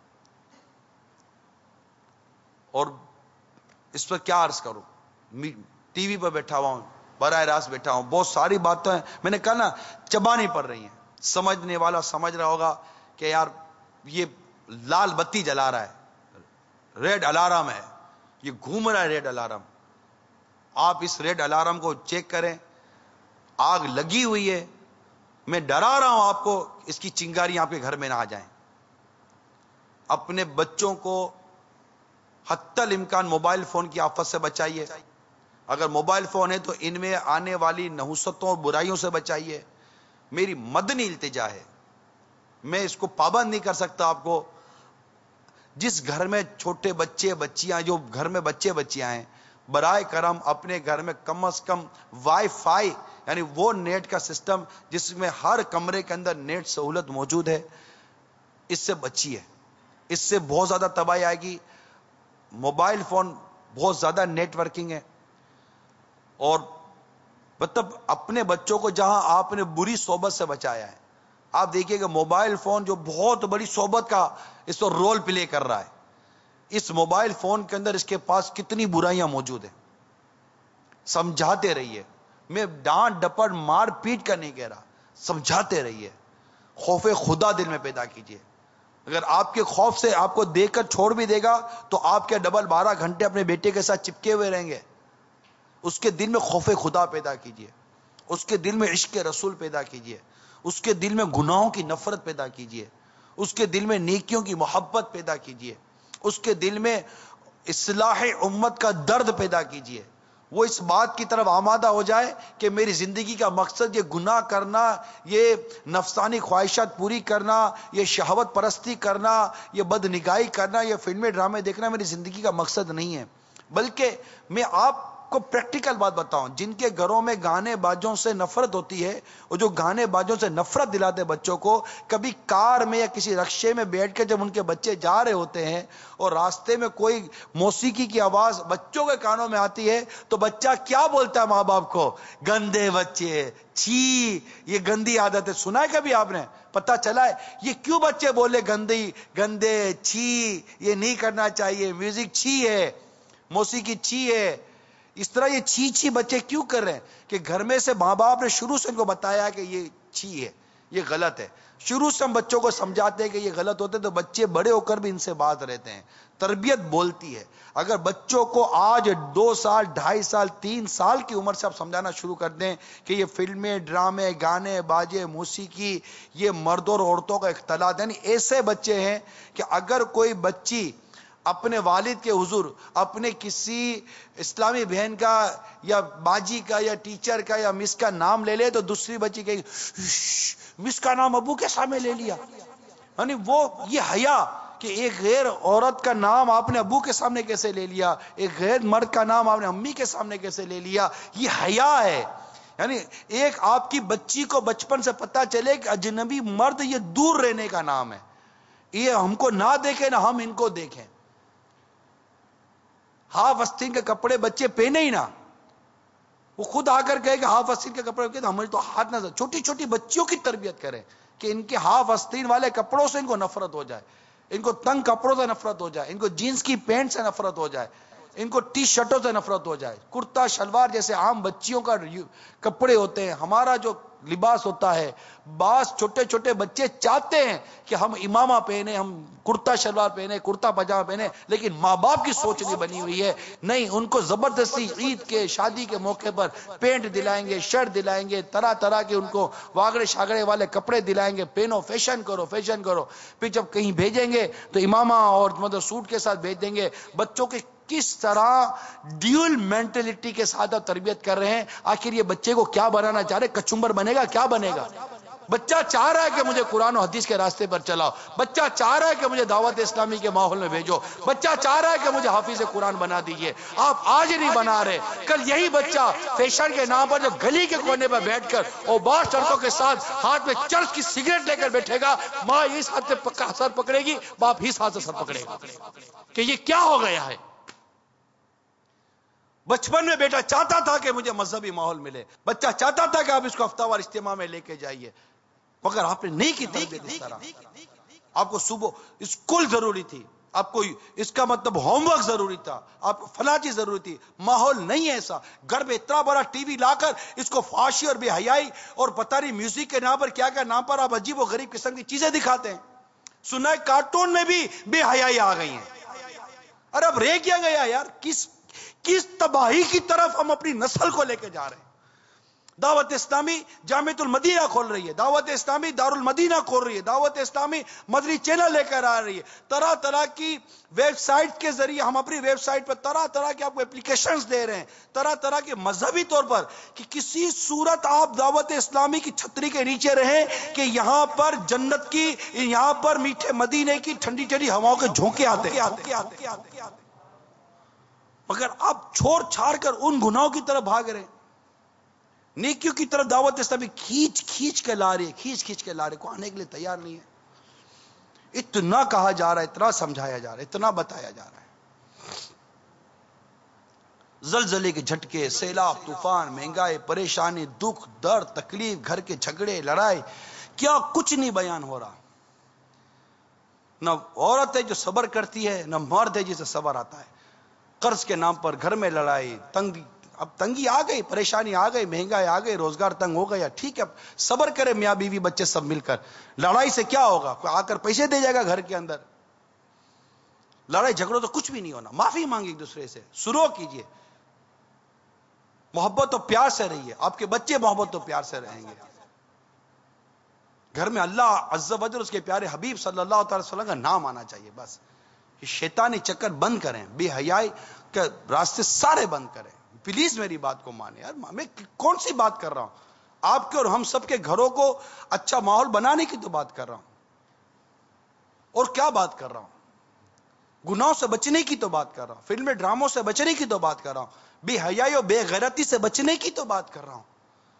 اور اس پر کیا عرض کروں، ٹی وی پر بیٹھا ہوا ہوں، براہ راست بیٹھا ہوں، بہت ساری باتیں میں نے کہا نا چبانی پڑ رہی ہیں۔ سمجھنے والا سمجھ رہا ہوگا کہ یار یہ لال بتی جلا رہا ہے، ریڈ الارم ہے، یہ گھوم رہا ہے ریڈ الارم، آپ اس ریڈ الارم کو چیک کریں، آگ لگی ہوئی ہے، میں ڈرا رہا ہوں آپ کو اس کی چنگاریاں آپ کے گھر میں نہ آ جائیں۔ اپنے بچوں کو حتی الامکان موبائل فون کی آفت سے بچائیے، اگر موبائل فون ہے تو ان میں آنے والی نحوستوں اور برائیوں سے بچائیے۔ میری مدنی التجا ہے، میں اس کو پابند نہیں کر سکتا آپ کو، جس گھر میں چھوٹے بچے بچیاں، جو گھر میں بچے بچیاں ہیں، برائے کرم اپنے گھر میں کم از کم وائی فائی یعنی وہ نیٹ کا سسٹم جس میں ہر کمرے کے اندر نیٹ سہولت موجود ہے، اس سے بچیے، اس سے بہت زیادہ تباہی آئے گی۔ موبائل فون بہت زیادہ نیٹ ورکنگ ہے، اور مطلب اپنے بچوں کو جہاں آپ نے بری صحبت سے بچایا ہے، آپ دیکھیے کہ موبائل فون جو بہت بڑی صحبت کا اس پر رول پلے کر رہا ہے، اس موبائل فون کے اندر اس کے پاس کتنی برائیاں موجود ہیں، سمجھاتے رہیے۔ میں ڈانٹ ڈپٹ مار پیٹ کا نہیں کہہ رہا، سمجھاتے رہیے، خوف خدا دل میں پیدا کیجیے۔ اگر آپ کے خوف سے آپ کو دیکھ کر چھوڑ بھی دے گا تو آپ کے ڈبل 12 گھنٹے اپنے بیٹے کے ساتھ چپکے ہوئے رہیں گے۔ اس کے دل میں خوف خدا پیدا کیجیے، اس کے دل میں عشق رسول پیدا کیجیے، اس کے دل میں گناہوں کی نفرت پیدا کیجیے، اس کے دل میں نیکیوں کی محبت پیدا کیجیے، اس کے دل میں اصلاح امت کا درد پیدا کیجیے، وہ اس بات کی طرف آمادہ ہو جائے کہ میری زندگی کا مقصد یہ گناہ کرنا، یہ نفسانی خواہشات پوری کرنا، یہ شہوت پرستی کرنا، یہ بد نگاہی کرنا، یہ فلمیں ڈرامے دیکھنا میری زندگی کا مقصد نہیں ہے. بلکہ میں آپ کو پریکٹیکل بات بتاؤں، جن کے گھروں میں گانے بازوں سے نفرت ہوتی ہے، اور جو گانے بازوں سے نفرت دلاتے بچوں کو، کبھی کار میں یا کسی رکشے میں بیٹھ کے جب ان کے بچے جا رہے ہوتے ہیں اور راستے میں کوئی موسیقی کی آواز بچوں کے کانوں میں آتی ہے تو بچہ کیا بولتا ہے ماں باپ کو؟ گندے بچے، چھی، یہ گندی عادت ہے. سنا ہے کبھی آپ نے؟ پتہ چلا ہے یہ کیوں بچے بولے گندے، چھی، یہ نہیں کرنا چاہیے، میوزک چھی ہے، موسیقی چھی ہے. اس طرح یہ چھی بچے کیوں کر رہے ہیں؟ کہ گھر میں سے ماں باپ نے شروع سے ان کو بتایا کہ یہ چھی ہے، یہ غلط ہے. شروع سے ہم بچوں کو سمجھاتے ہیں کہ یہ غلط ہوتے تو بچے بڑے ہو کر بھی ان سے بات رہتے ہیں. تربیت بولتی ہے. اگر بچوں کو آج 2 سال، 2.5 سال، 3 سال کی عمر سے آپ سمجھانا شروع کر دیں کہ یہ فلمیں، ڈرامے، گانے باجے، موسیقی یہ مردوں اور عورتوں کا اختلاط، یعنی ایسے بچے ہیں کہ اگر کوئی بچی اپنے والد کے حضور اپنے کسی اسلامی بہن کا یا باجی کا یا ٹیچر کا یا مس کا نام لے لے تو دوسری بچی کہے گی مس کا نام ابو کے سامنے لے لیا. یعنی وہ یہ حیا کہ ایک غیر عورت کا نام آپ نے ابو کے سامنے کیسے لے لیا، ایک غیر مرد کا نام آپ نے امی کے سامنے کیسے لے لیا، یہ حیا ہے. یعنی ایک آپ کی بچی کو بچپن سے پتا چلے کہ اجنبی مرد یہ دور رہنے کا نام ہے، یہ ہم کو نہ دیکھیں نہ ہم ان کو دیکھیں. ہاف آستین کے کپڑے بچے پہنے ہی نہ، وہ خود آ کر کہے کہ ہاف آستین کے کپڑے پہنے، ہمیں تو ہاتھ نہ. چھوٹی چھوٹی بچیوں کی تربیت کریں کہ ان کے ہاف آستین والے کپڑوں سے ان کو نفرت ہو جائے، ان کو تنگ کپڑوں سے نفرت ہو جائے، ان کو جینس کی پینٹ سے نفرت ہو جائے، ان کو ٹی شرٹوں سے نفرت ہو جائے. کرتا شلوار جیسے عام بچیوں کا کپڑے ہوتے ہیں، ہمارا جو لباس ہوتا ہے، بعض چھوٹے چھوٹے بچے چاہتے ہیں کہ ہم امامہ پہنے، ہم کرتا شلوار پہنے، کرتا پاجامہ پہنے، لیکن ماں باپ کی سوچ نہیں بنی ہوئی ہے. نہیں، ان کو زبردستی عید کے، شادی کے موقع پر پینٹ دلائیں گے، شرٹ دلائیں گے، طرح طرح کے ان کو واگڑے شاگڑے والے کپڑے دلائیں گے، پہنو، فیشن کرو، فیشن کرو. پھر جب کہیں بھیجیں گے تو امامہ اور مطلب سوٹ کے ساتھ بھیج دیں گے. بچوں کے کس طرح ڈیول مینٹلٹی کے ساتھ آپ تربیت کر رہے ہیں. آخر یہ بچے کو کیا بنانا چاہ رہے؟ کچمبر بنے گا؟ کیا بنے گا؟ بچہ چاہ رہا ہے کہ مجھے قرآن و حدیث کے راستے پر چلاؤ، بچہ چاہ رہا ہے کہ مجھے دعوت اسلامی کے ماحول میں بھیجو، بچہ چاہ رہا ہے کہ مجھے حافظ قرآن بنا دیجئے. آپ آج نہیں بنا رہے، کل یہی بچہ فیشن کے نام پر جب گلی کے کونے پر بیٹھ کر اور باہر سڑکوں کے ساتھ ہاتھ میں چرس کی سگریٹ لے کر بیٹھے گا، ماں اس ہاتھ سے سر پکڑے گی، باپ اس ہاتھ سے سر پکڑے گا کہ یہ کیا ہو گیا ہے. بچپن میں بیٹا چاہتا تھا کہ مجھے مذہبی ماحول ملے، بچہ چاہتا تھا کہ آپ اس کو ہفتہ وار اجتماع میں لے کے جائیے، مگر آپ نے نہیں کی تربیت اس طرح. آپ کو صبح اسکول ضروری تھی، آپ کو اس کا مطلب ہوم ورک ضروری تھا، آپ کو فلاں چیز ضروری تھی. ماحول نہیں ہے ایسا. گھر میں اتنا بڑا ٹی وی لا کر اس کو فحاشی اور بے حیائی اور پتہ نہیں میوزک کے نام پر کیا کیا نام پر آپ عجیب و غریب قسم کی چیزیں دکھاتے ہیں. سنا ہے کارٹون میں بھی بے حیائی آ گئی ہیں. ارے اب رہ کیا گیا یار؟ کس تباہی کی طرف ہم اپنی نسل کو لے کے جا رہے ہیں. دعوت اسلامی جامعۃ المدینہ کھول رہی ہے، دعوت اسلامی دارالمدینہ کھول رہی ہے، دعوت اسلامی مدنی چینل لے کر آ رہی ہے. طرح طرح کی ویب سائٹ کے ذریعے ہم اپنی ویب سائٹ پر طرح طرح کے آپ کو اپلیکیشنز دے رہے ہیں، طرح طرح کے مذہبی طور پر کہ کسی صورت آپ دعوت اسلامی کی چھتری کے نیچے رہیں کہ یہاں پر جنت کی، یہاں پر میٹھے مدینے کی ٹھنڈی ٹھنڈی ہواؤں کے جھونکے آتے ہیں. مگر آپ چھوڑ چھاڑ کر ان گناہوں کی طرف بھاگ رہے ہیں. نیکیوں کی طرف دعوت اسلامی کھینچ کے لا رہی ہے، کھینچ کے لا رہے، کو آنے کے لیے تیار نہیں ہے. اتنا کہا جا رہا ہے، اتنا سمجھایا جا رہا ہے، اتنا بتایا جا رہا ہے. زلزلے کے جھٹکے، سیلاب، طوفان، مہنگائی، پریشانی، دکھ، درد، تکلیف، گھر کے جھگڑے، لڑائی، کیا کچھ نہیں بیان ہو رہا. نہ عورت ہے جو صبر کرتی ہے، نہ مرد ہے جسے صبر آتا ہے. قرض کے نام پر گھر میں لڑائی، اب تنگی آ گئی، پریشانی آ گئی، مہنگائی آ گئی، روزگار تنگ ہو گیا. ٹھیک ہے، صبر کرے میاں بیوی بچے سب مل کر. لڑائی سے کیا ہوگا؟ کوئی آ کر پیسے دے جائے گا گھر کے اندر. لڑائی جھگڑوں تو کچھ بھی نہیں ہونا. معافی مانگی ایک دوسرے سے، سلو کیجئے، محبت اور پیار سے رہیے. آپ کے بچے محبت اور پیار سے رہیں گے. گھر میں اللہ عز و جل، اس کے پیارے حبیب صلی اللہ تعالی وسلم کا نام آنا چاہیے. بس یہ شیطانی چکر بند کریں، بے حیائی کے راستے سارے بند کریں. پلیز میری بات کو مانے یار. میں کون سی بات کر رہا ہوں؟ آپ کے اور ہم سب کے گھروں کو اچھا ماحول بنانے کی تو بات کر رہا ہوں. اور کیا بات کر رہا ہوں؟ گناہوں سے بچنے کی تو بات کر رہا ہوں. فلم ڈراموں سے بچنے کی تو بات کر رہا ہوں. بے حیائی اور بے غیرتی سے بچنے کی تو بات کر رہا ہوں.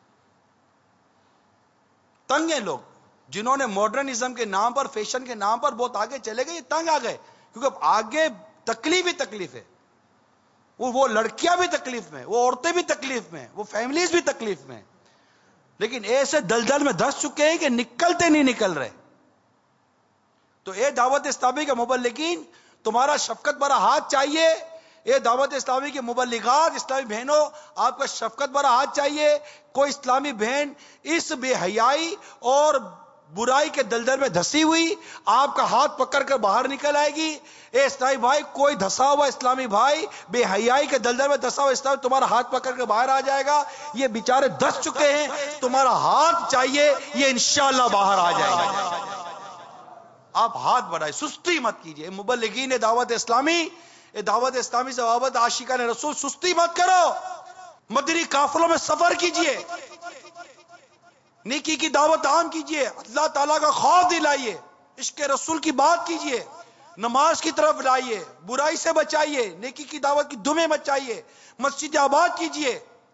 تنگ ہیں لوگ جنہوں نے ماڈرنزم کے نام پر، فیشن کے نام پر بہت آگے چلے گئے، یہ تنگ آ گئے کیونکہ آگے تکلیف ہی تکلیف ہے. وہ لڑکیاں بھی تکلیف میں، وہ عورتیں بھی تکلیف میں، وہ فیملیز بھی تکلیف میں، لیکن ایسے دلدل میں دھس چکے ہیں کہ نکلتے نہیں نکل رہے. تو اے دعوت اسلامی کے مبلغین، تمہارا شفقت بھرا ہاتھ چاہیے. اے دعوت اسلامی کے مبلغات، اسلامی بہنوں، آپ کا شفقت بھرا ہاتھ چاہیے. کوئی اسلامی بہن اس بے حیائی اور برائی کے دلدل میں دھسی ہوئی آپ کا ہاتھ پکڑ کر باہر نکل آئے گی. اے اسلامی بھائی، کوئی دھسا ہوا اسلامی بھائی بے حیائی کے دلدل میں دھسا ہوا اسلامی تمہارا ہاتھ پکڑ کر باہر آ جائے گا. یہ بیچارے دھس چکے ہیں، تمہارا ہاتھ چاہیے، یہ انشاءاللہ باہر آ جائے گا. آپ ہاتھ بڑھائیں، سستی مت کیجیے. مبلغین دعوت اسلامی، دعوت اسلامی سے وابستہ عاشقان رسول، سستی مت کرو. مدنی قافلوں میں سفر کیجیے، نیکی کی دعوت عام کیجیے، اللہ تعالیٰ کا خوف دلائیے، عشق رسول کی بات کیجیے، نماز کی طرف لائیے، برائی سے بچائیے، نیکی کی دعوت کی دمیں مچائیے، مسجد آباد کیجیے،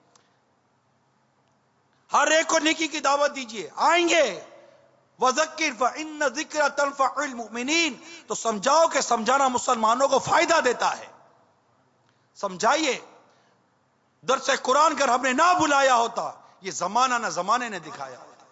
ہر ایک کو نیکی کی دعوت دیجیے. آئیں گے وَذَكِّرْ فَإِنَّ ذِكْرَ تَنْفَعُ الْمُؤْمِنِينَ، تو سمجھاؤ کہ سمجھانا مسلمانوں کو فائدہ دیتا ہے. سمجھائیے. درس قرآن اگر ہم نے نہ بلایا ہوتا، یہ زمانہ نہ زمانے نے دکھایا ہوتا.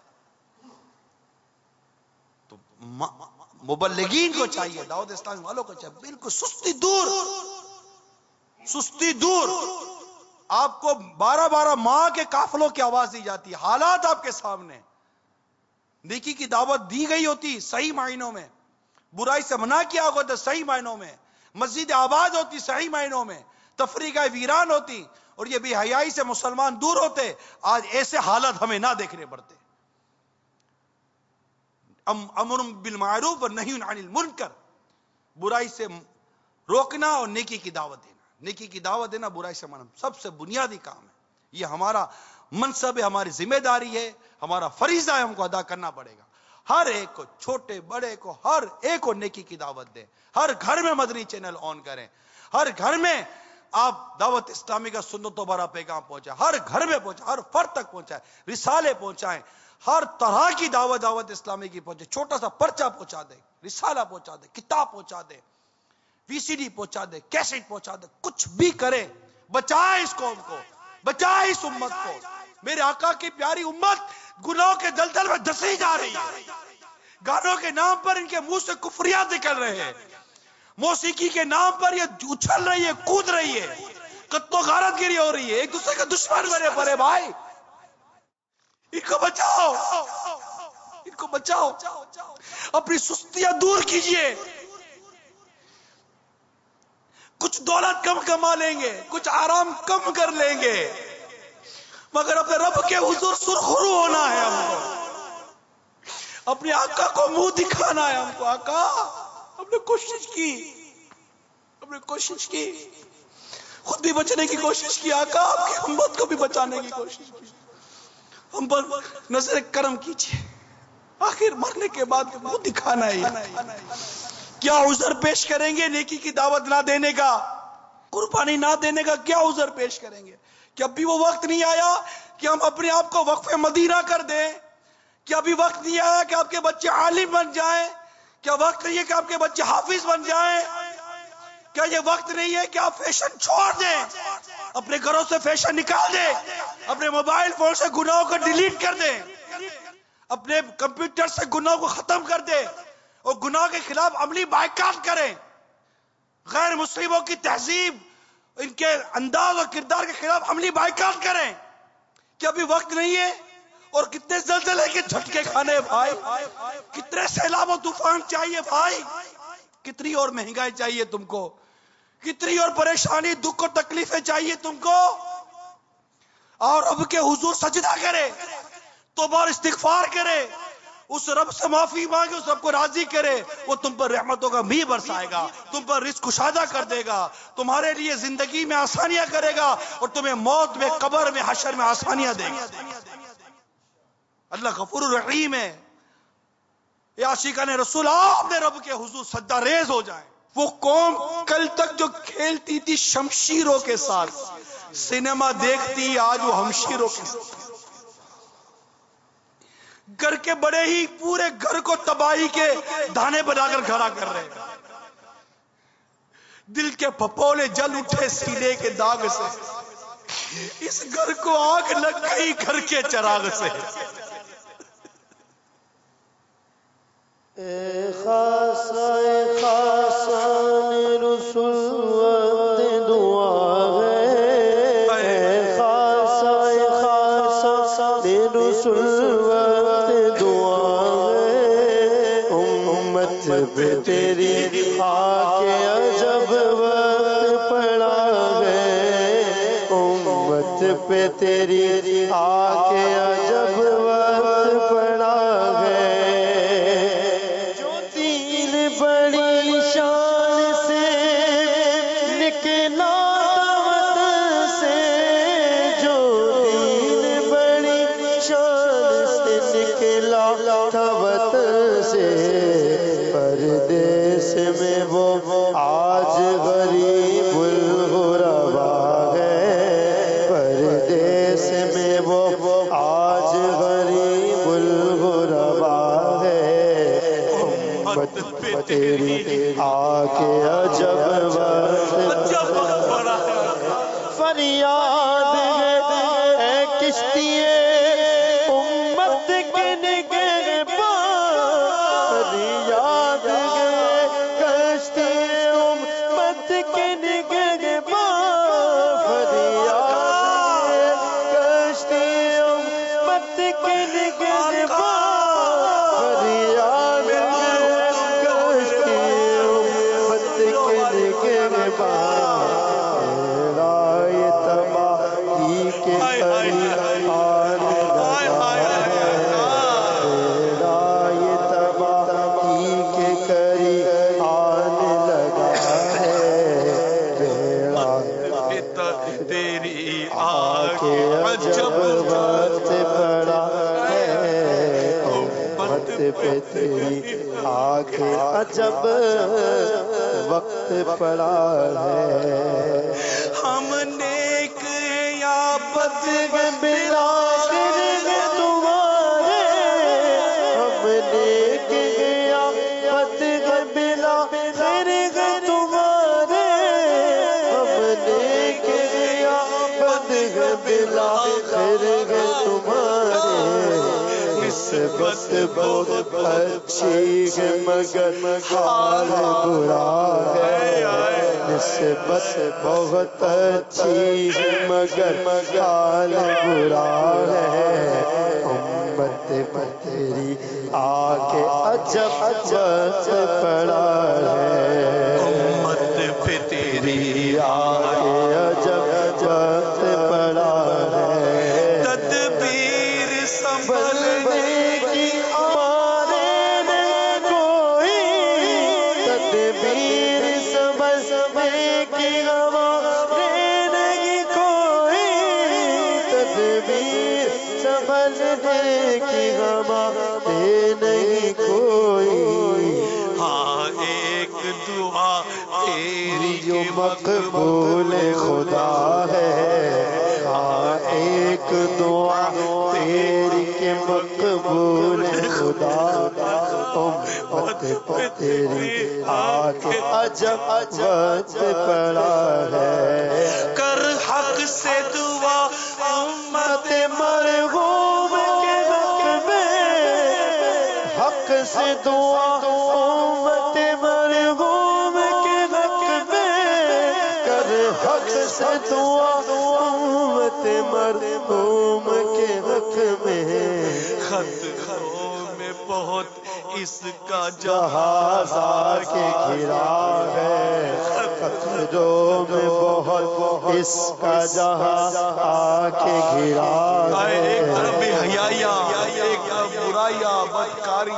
تو مبلغین کو چاہیے، دعوت اسلامی والوں کو چاہیے، بالکل سستی دور، سستی دور. آپ کو 12 ماہ کے قافلوں کی آواز دی جاتی ہے، حالات آپ کے سامنے، نیکی کی دعوت دی گئی ہوتی صحیح معنوں میں، برائی سے منع کیا ہوتا صحیح معنوں میں، مسجد آباد ہوتی صحیح معنوں میں، تفریح گاہ ویران ہوتی، اور یہ بے حیائی سے مسلمان دور ہوتے. آج ایسے حالات ہمیں نہ دیکھنے پڑتے. امر بالمعروف اور نہی عن المنکر، برائی سے روکنا اور نیکی کی دعوت دینا. نیکی کی دعوت دینا، برائی سے منع، سب سے بنیادی کام ہے. یہ ہمارا منصب ہے، ہماری ذمہ داری ہے، ہمارا فریضہ ہے، ہم کو ادا کرنا پڑے گا. ہر ایک کو، چھوٹے بڑے کو، ہر ایک کو نیکی کی دعوت دیں. ہر گھر میں مدنی چینل آن کریں، ہر گھر میں آپ دعوت اسلامی کا سنتوں بھرا پیغام پہنچائیں، ہر گھر میں پہنچائیں، ہر فرد تک پہنچائیں، رسالے پہنچائیں، ہر طرح کی دعوت اسلامی کی پہنچے. چھوٹا سا پرچہ پہنچا دے، رسالہ پہنچا دے، کتاب پہنچا دے، وی سی ڈی پہنچا دے، کیسٹ پہنچا دے، کچھ بھی کرے. بچائے اس قوم کو، بچائے اس امت کو. میرے آقا کی پیاری امت گناہوں کے دلدل میں دھسی جا رہی ہے. گانوں کے نام پر ان کے منہ سے کفریات نکل رہے ہیں، موسیقی کے نام پر یہ اچھل رہی ہے، کود رہی ہے، قتل و غارت گیری ہو رہی ہے، ایک دوسرے کے دشمن بنے پڑے. بھائی ان کو بچاؤ، ان کو بچاؤ. اپنی سستیاں دور کیجئے. کچھ دولت کم کما لیں گے، کچھ آرام کم کر لیں گے، مگر اپنے رب کے حضور سرخرو ہونا ہے. ہم کو اپنے آقا کو منہ دکھانا ہے. ہم کو آقا ہم نے کوشش کی، ہم نے کوشش کی، خود بھی بچنے کی کوشش کی، آقا آپ کی امت کو بھی بچانے کی کوشش کی. ہم پر نظر کرم کیجیے. آخر مرنے کے بعد منہ دکھانا ہے. کیا عذر پیش کریں گے نیکی کی دعوت نہ دینے کا، قربانی نہ دینے کا؟ کیا عذر پیش کریں گے؟ کہ ابھی وہ وقت نہیں آیا کہ ہم اپنے آپ کو وقف مدینہ کر دیں؟ کیا ابھی وقت نہیں آیا کہ آپ کے بچے عالم بن جائیں؟ کیا وقت نہیں ہے کہ آپ کے بچے حافظ بن جائیں؟ کیا یہ وقت نہیں ہے کہ آپ فیشن چھوڑ دیں، اپنے گھروں سے فیشن نکال دیں، اپنے موبائل فون سے گناہوں کو ڈیلیٹ کر دیں، اپنے کمپیوٹر سے گناہوں کو ختم کر دیں، اور گناہ کے خلاف عملی بائیکاٹ کریں، غیر مسلموں کی تہذیب، ان کے انداز اور کردار کے خلاف عملی بائیکاٹ کریں؟ کیا ابھی وقت نہیں ہے؟ اور کتنے زلزلے کے جھٹکے کھانے بھائی، کتنے سیلاب و طوفان چاہیے بھائی، کتنی اور مہنگائی چاہیے تم کو، کتنی اور پریشانی، دکھ اور تکلیفیں چاہیے تم کو؟ اور اب کے حضور سجدہ کرے، توبہ اور استغفار کرے، اس رب سے معافی مانگے، اس رب کو راضی کرے، وہ تم پر رحمتوں کا میہ برسائے گا، تم پر رزق کشادہ کر دے گا، تمہارے لیے زندگی میں آسانیاں کرے گا، اور تمہیں موت میں، قبر میں، حشر میں آسانیاں دے گا۔ اللہ غفور الرحیم ہے۔ یا عاشقان رسول آپ نے رب کے حضور سجدہ ریز ہو جائیں۔ وہ قوم کل تک جو کھیلتی تھی شمشیروں کے ساتھ، سینما دیکھتی، آج وہ ہمشیروں کے ساتھ۔ گھر کے بڑے ہی پورے گھر کو تباہی کے دانے بنا کر کھڑا کر رہے ہیں۔ دل کے پھپھولے جل اٹھے سینے کے داغ سے، اس گھر کو آگ لگ گئی گھر کے چراغ سے۔ اے خاصا رسوت دعا ہے، اے خاصا رسوت دعا ہے، امت پہ تیری آ کے عجب وقت پڑا ہے، امت پہ تیری آ کے عجب وقت پڑا ہے، بڑی شان سے نکلا وطن سے، جو دین بڑی شان سے نکلا وطن سے، پردیس میں وہ آج غریب الغربا ہے، پردیس میں وہ آج غریب الغربا ہے، امت تیری آ کے عجب وقت فریاد ہے، اے کشتی امت کے نگہبان، فریاد ہے کشتی امت کے نگہبان، فریاد ہے کشتی امت کے نگہبان، فریاد رائے تباہی کے قریب آنے لگا ہے، رائے تباہی کے قریب آنے لگا ہے، تیری آ کے عجب وقت پڑا ہے، امت پہ تیری آ کے عجب وقت پڑا ہے، ہم نیک یا بد بلاخر تمہارے، ہم نیک یا بد بلاخر تمہارے، ہم نیک یا بد بلاخر تمہارے، نسبت بہت اچھی ہے مگر حال برا ہے، نسبت بہت اچھی ہے مگر حال برا ہے، امت پہ تیری آ کے عجب وقت پڑا ہے، امت پہ تیری آ کے عجب وقت پڑا ہے، تدبیر سنبھلنے کی ہمارے نہیں کوئی، تدبیر سنبھلنے کی ہمارے نہیں کوئی، تدبیر سنبھلنے کی ہمارے نہیں کوئی، ہاں ایک دعا تیری جو مقبول خدا ہے، ہاں ایک دعا تیری کے مقبول خدا، امت پہ تیری آ کے عجب وقت پڑا ہے، کر حق سے دعا امت مرحوم کے حق میں، حق سے دعا امت مرحوم کے حق میں، کر حق سے دعا امت مرحوم کے حق میں، خطروں میں بہت اس کا جہاز آ کے گھرا ہے، خطروں میں بہت اس کا جہاز آ کے گھرا ہے، ایک طرف بے حیائیاں، ایک طرف برائیاں، بدکاریاں،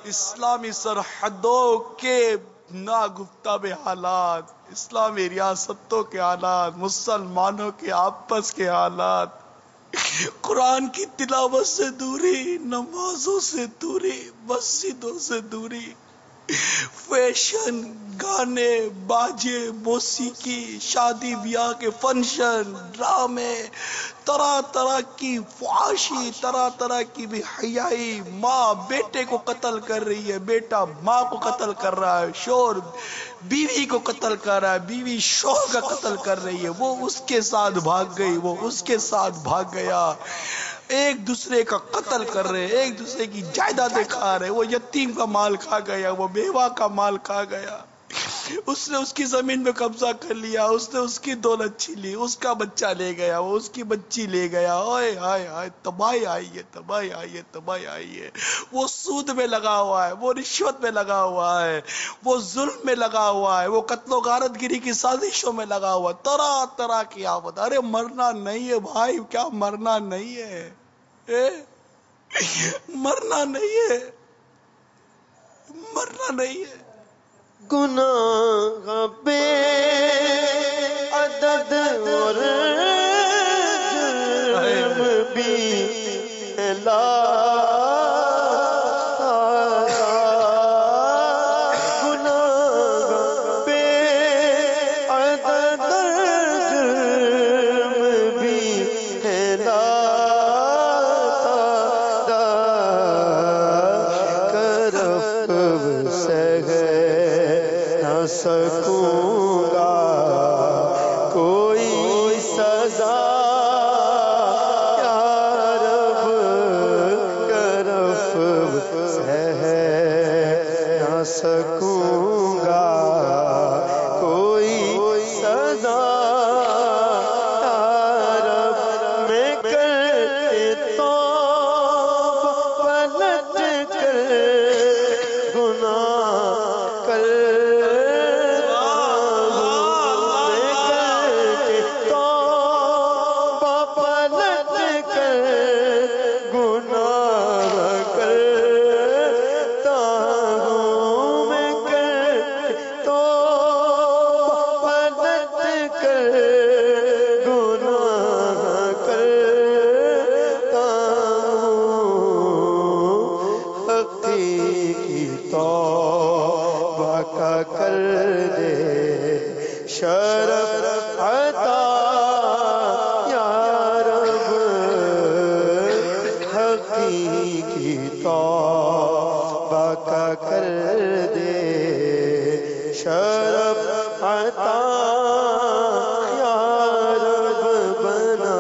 اسلامی سرحدوں کے ناگفتہ میں حالات، اسلامی ریاستوں کے حالات، مسلمانوں کے آپس کے حالات، قرآن کی تلاوت سے دوری، نمازوں سے دوری، مسجدوں سے دوری، فیشن، گانے، باجے، موسیقی، شادی بیاہ کے فنکشن، ڈرامے، طرح طرح کی فحاشی، طرح طرح کی بے حیائی، ماں بیٹے کو قتل کر رہی ہے، بیٹا ماں کو قتل کر رہا ہے، شوہر بیوی کو قتل کر رہا ہے، بیوی شوہر کا قتل کر رہی ہے، وہ اس کے ساتھ بھاگ گئی، وہ اس کے ساتھ بھاگ گیا، ایک دوسرے کا قتل کر رہے، ایک دوسرے کی جائیدادیں کھا رہے، وہ یتیم کا مال کھا گیا، وہ بیوہ کا مال کھا گیا، اس نے اس کی زمین میں قبضہ کر لیا، اس نے اس کی دولت چھین لی، اس کا بچہ لے گیا، وہ اس کی بچی لے گیا، اوئے ہائے ہائے، تباہی آئی ہے، تباہی آئی ہے، تباہی آئی ہے۔ وہ سود میں لگا ہوا ہے، وہ رشوت میں لگا ہوا ہے، وہ ظلم میں لگا ہوا ہے، وہ قتل و غارت گری کی سازشوں میں لگا ہوا ہے، طرح طرح کی آفت۔ ارے مرنا نہیں ہے بھائی، کیا مرنا نہیں ہے؟ مرنا نہیں ہے، مرنا نہیں ہے۔ گناہ بے عدد اور جرم بھی لا سکوں گا کوئی سزا، یا رب کرف سہ نہ سکوں گا کوئی سزا، یا رب میں کرتے توبہ پلٹ کر گناہ کر کر دے شرف عطا، یا رب حقیقی توبہ کا کر دے شرف عطا، یا رب بنا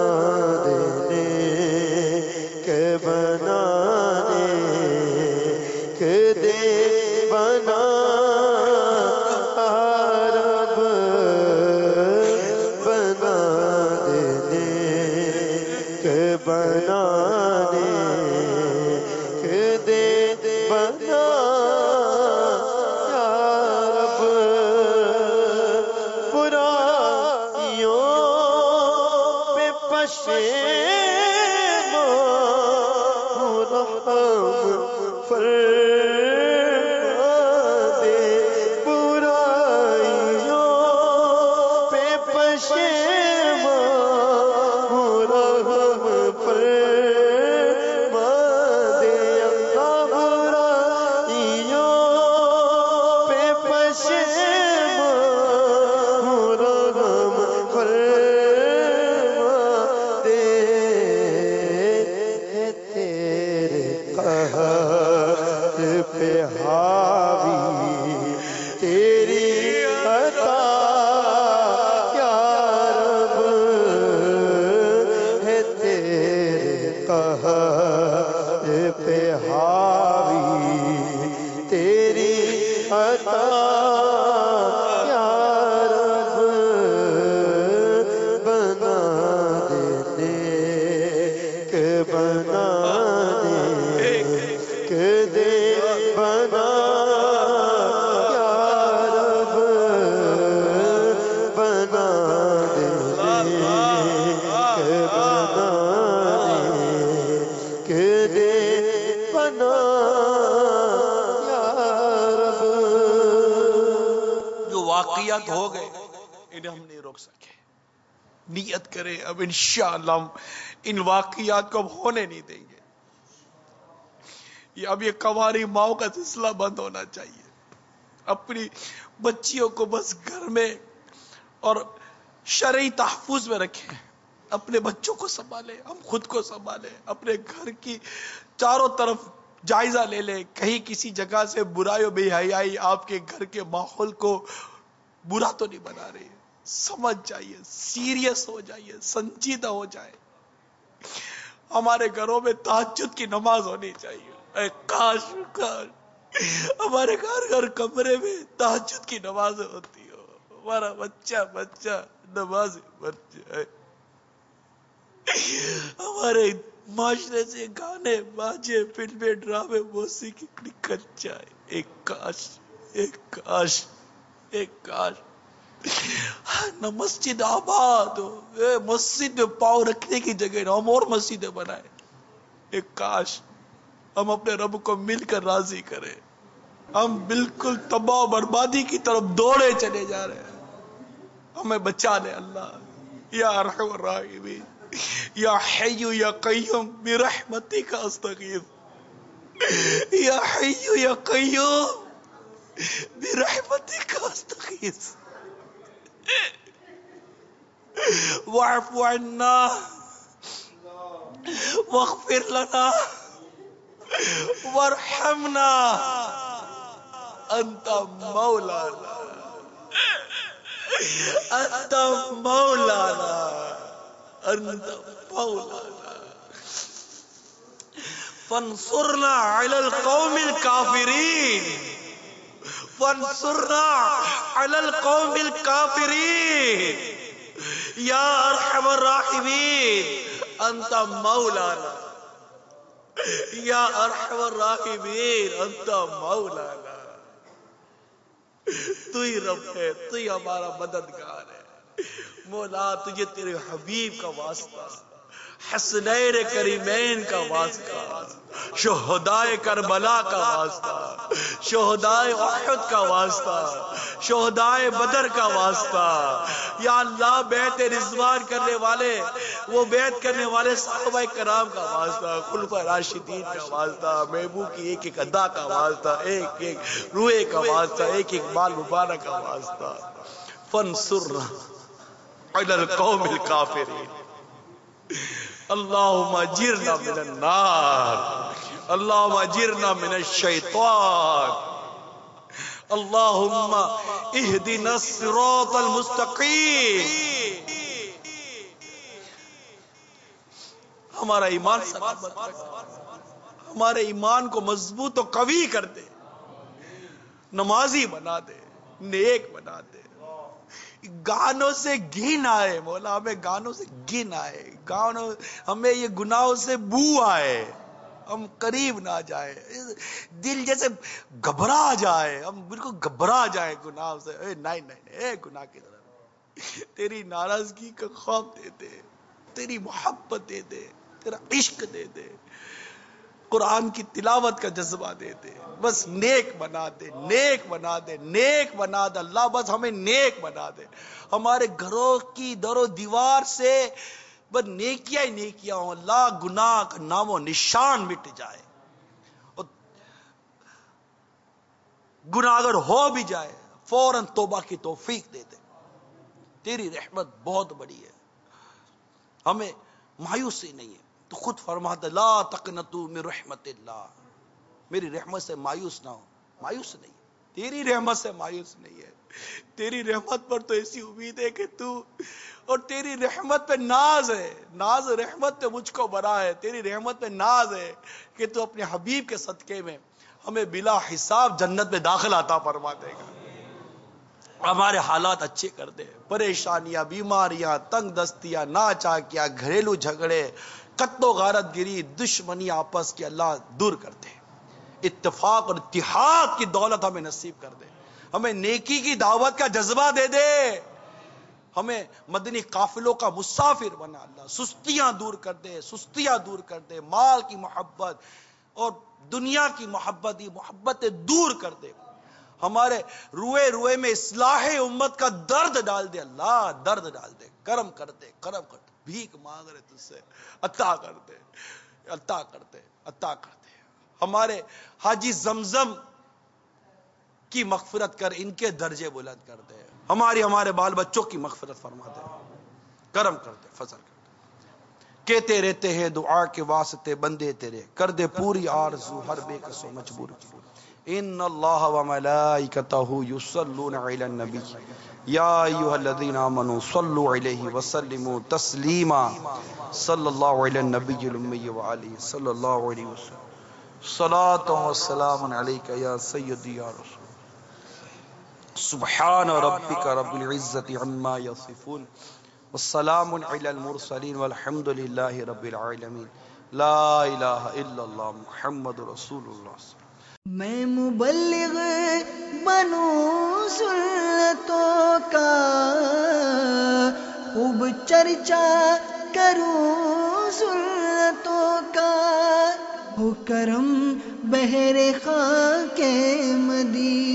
دینے کے بنانے کے دے بنا بنانے کے دے بنا، یا رب برائیوں پہ پشیمان رحم فرما دے، برائیوں پہ پشیمان پہ حاوی تیری عطا، یا رب ہے تیرے قہر پہ حاوی تیری عطا، یا رب بنا دینے کے بنانے کے دے بنا، یا رب بنا دینے کے بنانے انہیں ہم نہیں روک سکے. نیت کریں اب انشاءاللہ ہم ان واقعات کو اب ہونے نہیں دیں گے. اب یہ کنواری ماؤں کا سلسلہ بند ہونا چاہیے. اپنی بچیوں کو بس گھر میں اور شرعی تحفظ میں رکھیں. اپنے بچوں کو سنبھالیں, ہم خود کو سنبھالیں, اپنے گھر کی چاروں طرف جائزہ لے لیں. کہیں کسی جگہ سے برائی و بے حیائی آپ کے گھر کے ماحول کو برا تو نہیں بنا رہی. سمجھ جائیے, سیریس ہو جائیے, سنجیدہ ہو جائے. ہمارے گھروں میں تہجد کی نماز ہونی چاہیے. اے کاش ہمارے گھر کمرے میں تہجد کی نماز ہوتی ہو. ہمارا بچہ نماز پڑھ جائے. ہمارے معاشرے سے گانے باجے فلمیں ڈرامے موسیقی نکل جائے. ایک کاش نہ مسجد آباد ہو, مسجد میں پاؤں رکھنے کی جگہ نہ, ہم اور مسجدیں بنائیں. ایک کاش ہم اپنے رب کو مل کر راضی کریں. ہم بالکل تباہ و بربادی کی طرف دوڑے چلے جا رہے ہیں. ہمیں بچا لے اللہ. یا ارحم الراحمین, یا حی یا قیوم برحمتک استغیث. یا حی یا قیوم برحمتک استغیث. واعف عنا واغفر لنا وارحمنا انت مولانا انت مولانا انت مولانا فانصرنا على القوم الكافرين فانصرنا على القوم الكافرين یا ارحم الراحمین انت مولانا یا ارحم الراحمین انت مولانا. تو ہی رب ہے, تو ہی ہمارا مددگار ہے. مولا تجھے تیرے حبیب کا واسطہ, حسنین کریمین کا واسطہ, شہدائے کربلا کا واسطہ, شہدائے احد کا واسطہ, شہدائے بدر کا واسطہ. یا اللہ بیعت رضوان کرنے والے, وہ بیعت کرنے والے صحابہ کرام کا واسطہ, خلفائے راشدین کا واسطہ, محبوب کی ایک ایک ادا کا واسطہ, ایک ایک روئے کا واسطہ, ایک ایک بال مبارک کا واسطہ. فانصرنا علی القوم الکافرین. اللہم اجرنا من النار, اللہم اجرنا من الشیطان, اللہم اہدنا الصراط المستقیم. ہمارا ایمان سلامت رکھ, ہمارے ایمان کو مضبوط و قوی کر دے, نمازی بنا دے, نیک بنا دے. گانوں سے گھن آئے مولا, ہمیں گانوں سے گھن آئے, گانوں ہمیں یہ گناہوں سے بو آئے, ہم قریب نہ جائے, دل جیسے گھبرا جائے, ہم بالکل گھبرا جائے گناہوں سے. نہیں گناہ کی طرف تیری ناراضگی کا خوف دے دے, تیری محبت دے دے, تیرا عشق دے دے, قرآن کی تلاوت کا جذبہ دے دے. بس نیک بنا دے, نیک بنا دے, نیک بنا دے اللہ. بس ہمیں نیک بنا دے. ہمارے گھروں کی در و دیوار سے بس نیکیاں ہی نیکیاں ہوں اللہ. گناہ کا نام و نشان مٹ جائے, اور گناہ اگر ہو بھی جائے فوراً توبہ کی توفیق دے دے. تیری رحمت بہت بڑی ہے, ہمیں مایوسی نہیں ہے. تو خود فرماتا لا تقنطوا من رحمت اللہ, میری رحمت سے مایوس نہ ہو. مایوس نہیں, تیری رحمت سے مایوس نہیں ہے. تیری رحمت پر تو ایسی امید ہے کہ تو, اور تیری رحمت پہ ناز ہے, ناز رحمت پہ مجھ کو بڑا ہے. تیری رحمت پہ ناز ہے کہ تو اپنے حبیب کے صدقے میں ہمیں بلا حساب جنت میں داخل عطا فرما دے گا. ہمارے حالات اچھے کر دے. پریشانیاں, بیماریاں, تنگ دستیاں, ناچاکیاں, گھریلو جھگڑے, قتل و غارت گری, دشمنی آپس کی اللہ دور کر دے. اتفاق اور اتحاد کی دولت ہمیں نصیب کر دے. ہمیں نیکی کی دعوت کا جذبہ دے دے. ہمیں مدنی قافلوں کا مسافر بنا اللہ. سستیاں دور کر دے, سستیاں دور کر دے. مال کی محبت اور دنیا کی محبت, یہ محبتیں دور کر دے. ہمارے روئے روئے میں اصلاح امت کا درد ڈال دے اللہ، درد ڈال دے، کرم کر دے، کرم کر دے، بھیک مانگ رہے تجھ سے، عطا کر دے، عطا کر دے، عطا کر دے۔ ہمارے حاجی زمزم کی مغفرت کر، ان کے درجے بلند کر دے، ہمارے بال بچوں کی مغفرت فرما دے، کرم کر دے، فضل کر دے۔ کہتے رہتے ہیں دعا کے واسطے بندے تیرے، کر دے پوری آرزو ہر بے کس و مجبور کی۔ ان اللہ و ملائکتہ یصلون علی النبی یا ایھا الذین آمنوا صلوا علیہ وسلموا تسلیما صلی اللہ علی النبی الامی وآلہ صلی اللہ علیہ وسلم صلاۃ و سلام علیک یا سیدی یا رسول سبحان ربک رب العزۃ عما یصفون والسلام علی المرسلین والحمد للہ رب العالمین لا الہ الا اللہ محمد رسول اللہ۔ میں مبلغ بنوں سنتوں کا، خوب چرچا کروں سنتوں کا، ہو کرم بہر خاک مدینہ